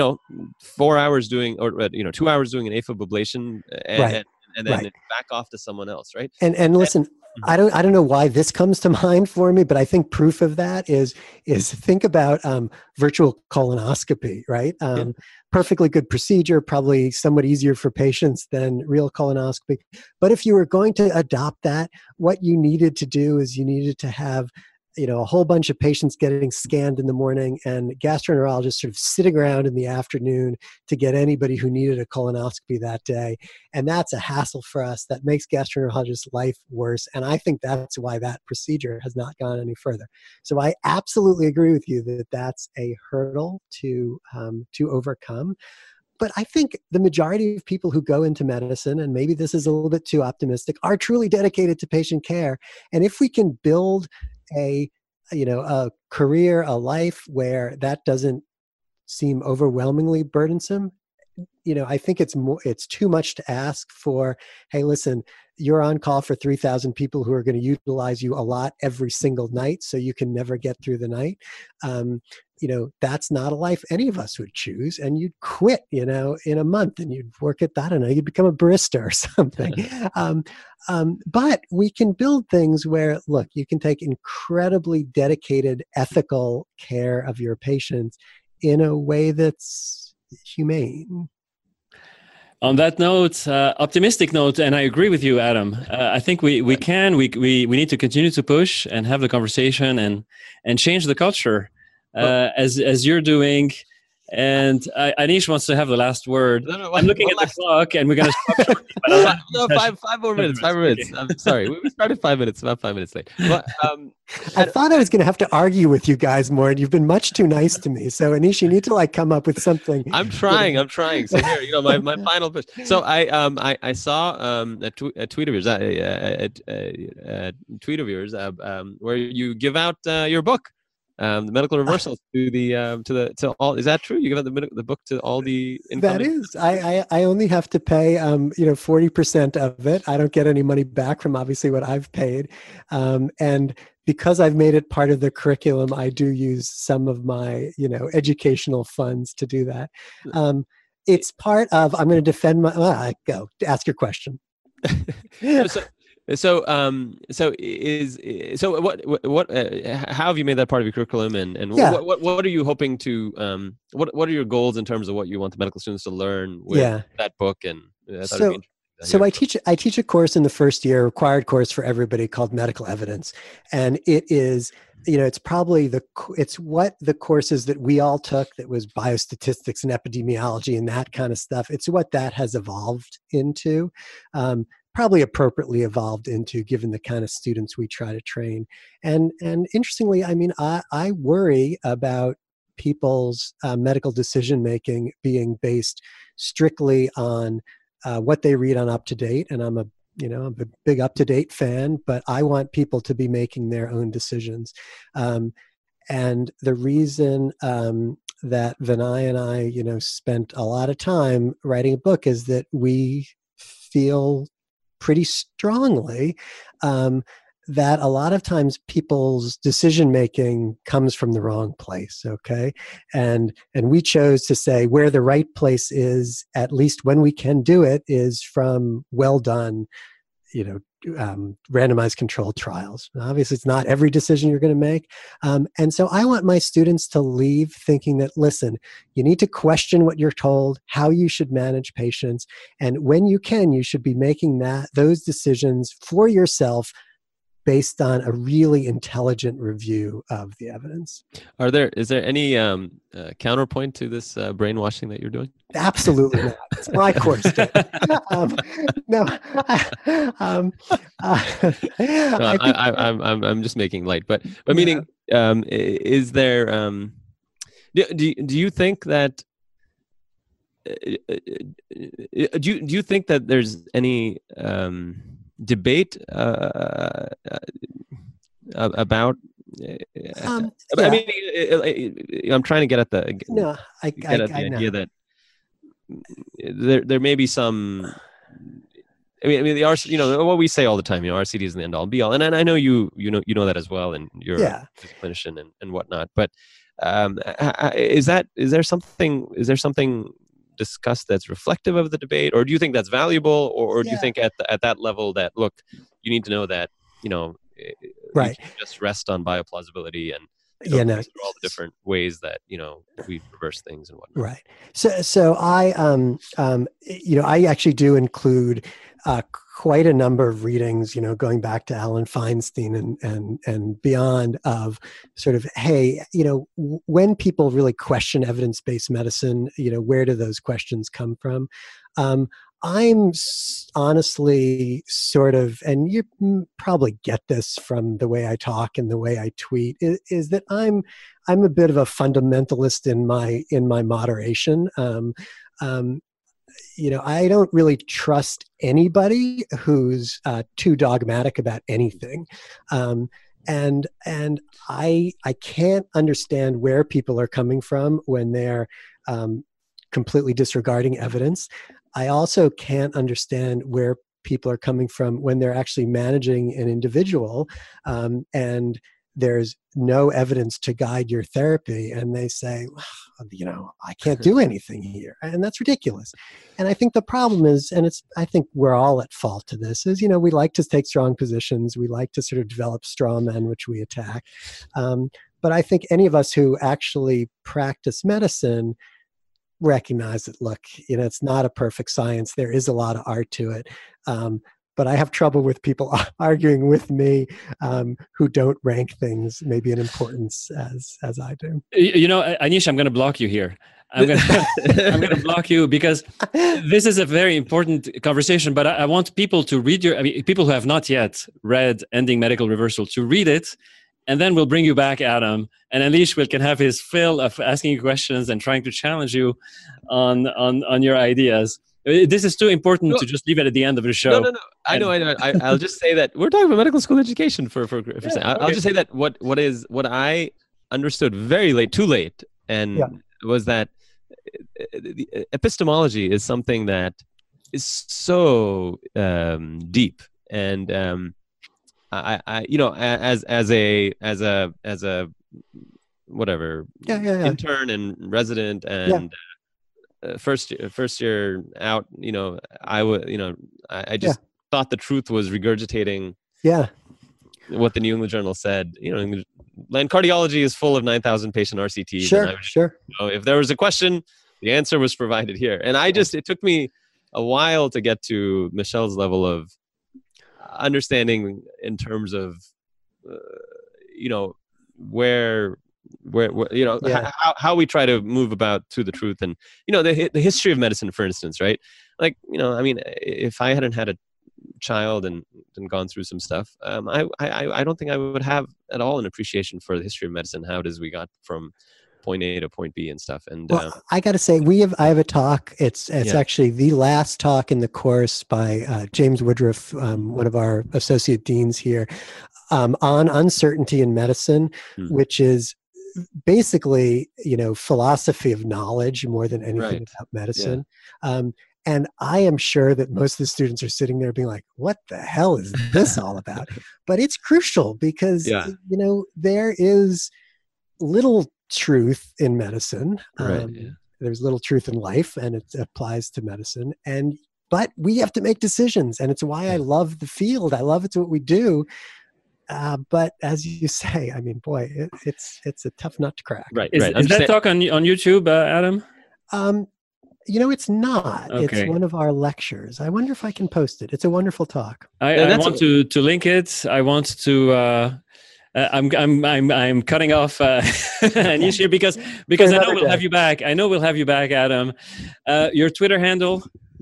4 hours doing 2 hours doing an AFib ablation and then back off to someone else, right? And listen. I don't know why this comes to mind for me, but I think proof of that is think about virtual colonoscopy, right? Perfectly good procedure, probably somewhat easier for patients than real colonoscopy. But if you were going to adopt that, what you needed to do is you needed to have a whole bunch of patients getting scanned in the morning and gastroenterologists sort of sitting around in the afternoon to get anybody who needed a colonoscopy that day. And that's a hassle for us. That makes gastroenterologists' life worse. And I think that's why that procedure has not gone any further. So I absolutely agree with you that that's a hurdle to overcome. But I think the majority of people who go into medicine, and maybe this is a little bit too optimistic, are truly dedicated to patient care. And if we can build a career, a life where that doesn't seem overwhelmingly burdensome, I think it's too much to ask for, hey, listen, you're on call for 3,000 people who are going to utilize you a lot every single night, so you can never get through the night. That's not a life any of us would choose. And you'd quit, in a month, and you'd work at, I don't know, you'd become a barista or something. But we can build things where, look, you can take incredibly dedicated, ethical care of your patients in a way that's humane. On that note, optimistic note, and I agree with you, Adam. I think we need to continue to push and have the conversation and change the culture as you're doing. And Anish wants to have the last word. No, I'm looking at the clock, and we're going to stop shortly. Five more minutes. 5 more minutes. I'm sorry. We started 5 minutes, about 5 minutes late. But, I thought I was going to have to argue with you guys more, and you've been much too nice to me. So Anish, you need to come up with something. I'm trying. So here, my final push. So I saw a tweet of yours, a tweet of yours, where you give out your book. The medical reversals to all. Is that true? You give out the book to all the incoming? That is. I only have to pay 40% of it. I don't get any money back from obviously what I've paid, and because I've made it part of the curriculum, I do use some of my educational funds to do that. It's part of. I'm going to defend my. Go ask your question. So what? How have you made that part of your curriculum, and what are you hoping to? What are your goals in terms of what you want the medical students to learn with that book? And So I teach a course in the first year, required course for everybody called Medical Evidence, and it is, it's probably it's what the courses that we all took, that was biostatistics and epidemiology and that kind of stuff. It's what that has evolved into, probably appropriately evolved into, given the kind of students we try to train. And interestingly, I mean, I worry about people's medical decision making being based strictly on what they read on UpToDate, and I'm a big UpToDate fan, but I want people to be making their own decisions. And the reason that Vinay and I, spent a lot of time writing a book is that we feel pretty strongly that a lot of times people's decision making comes from the wrong place. Okay, and we chose to say where the right place is, at least when we can do it, is from well done, randomized controlled trials. Obviously, it's not every decision you're going to make, and so I want my students to leave thinking that, listen, you need to question what you're told, how you should manage patients, and when you can, you should be making those decisions for yourself, based on a really intelligent review of the evidence. Is there any counterpoint to this brainwashing that you're doing? Absolutely not. It's my course. No. I'm just making light, but meaning, is there? Do you think that? Do you think that there's any debate about I mean, I'm trying to get at the idea that there may be some. I mean the RCT, what we say all the time, RCT isn't the end all be all, and I know you know that as well, and you're a clinician and whatnot. But is there something discussed that's reflective of the debate, or do you think that's valuable, or do you think at that level that, look, you need to know that right, you can't just rest on bioplausibility and all the different ways that we reverse things and whatnot. Right. So I I actually do include quite a number of readings, going back to Alan Feinstein and beyond, of sort of, hey, when people really question evidence-based medicine, where do those questions come from? I'm honestly sort of, and you probably get this from the way I talk and the way I tweet, is that I'm a bit of a fundamentalist in my moderation. I don't really trust anybody who's too dogmatic about anything. And I can't understand where people are coming from when they're completely disregarding evidence. I also can't understand where people are coming from when they're actually managing an individual, and there's no evidence to guide your therapy, and they say, I can't do anything here, and that's ridiculous. And I think the problem is, and I think we're all at fault to this, is, we like to take strong positions, we like to sort of develop straw men, which we attack. But I think any of us who actually practice medicine recognize that, look, it's not a perfect science. There is a lot of art to it. But I have trouble with people arguing with me who don't rank things maybe in importance as I do. Anish, I'm going to block you here. I'm going to block you because this is a very important conversation. But I want people to read people who have not yet read Ending Medical Reversal to read it. And then we'll bring you back, Adam, and Anish can have his fill of asking you questions and trying to challenge you on your ideas. This is too important to just leave it at the end of the show. No. I know. I'll just say that we're talking about medical school education for I'll just say that what I understood very late, too late, and was that epistemology is something that is so deep, and I as a whatever intern and resident and first year out, I just thought the truth was regurgitating what the New England Journal said. And cardiology is full of 9,000 patient RCTs. Sure. If there was a question, the answer was provided here. And it took me a while to get to Michelle's level of understanding in terms of, where how we try to move about to the truth, and the history of medicine, for instance, right? Like, if I hadn't had a child and gone through some stuff, I don't think I would have at all an appreciation for the history of medicine, how it is we got from point A to point B and stuff. And I got to say, I have a talk. It's actually the last talk in the course by James Woodruff, one of our associate deans here, on uncertainty in medicine, which is basically, philosophy of knowledge more than anything about medicine. Yeah. And I am sure that most of the students are sitting there being like, what the hell is this all about? But it's crucial because, there is little truth in medicine. There's little truth in life, and it applies to medicine. But we have to make decisions. And it's why I love the field. I love it's what we do. But as you say, I mean, boy, it's a tough nut to crack. Right. Is that talk on YouTube, Adam? It's not. Okay. It's one of our lectures. I wonder if I can post it. It's a wonderful talk. I want to link it. I want to. I'm cutting off Anish here because I know we'll have you back. I know we'll have you back, Adam. Your Twitter handle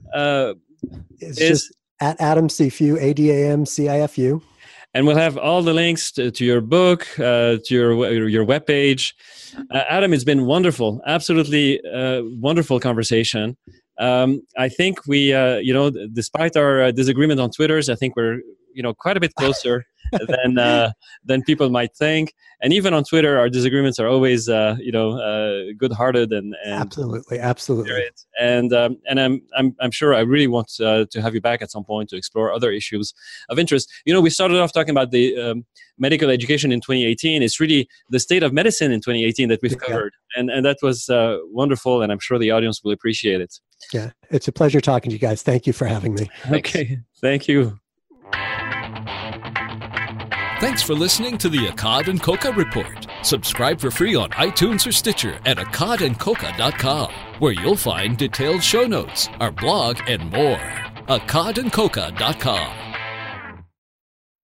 is just at Adam Cifu, ADAMCIFU. And we'll have all the links to your book, to your webpage. Adam, it's been wonderful, absolutely wonderful conversation. I think we, despite our disagreement on Twitters, I think we're, quite a bit closer than people might think. And even on Twitter, our disagreements are always, good-hearted and absolutely. And I'm sure I really want to have you back at some point to explore other issues of interest. We started off talking about the medical education in 2018. It's really the state of medicine in 2018 that we've covered, and that was wonderful. And I'm sure the audience will appreciate it. Yeah, it's a pleasure talking to you guys. Thank you for having me. Okay, thank you. Thanks for listening to the Akkad and Koka Report. Subscribe for free on iTunes or Stitcher at akkadandkoka.com, where you'll find detailed show notes, our blog, and more. akkadandkoka.com.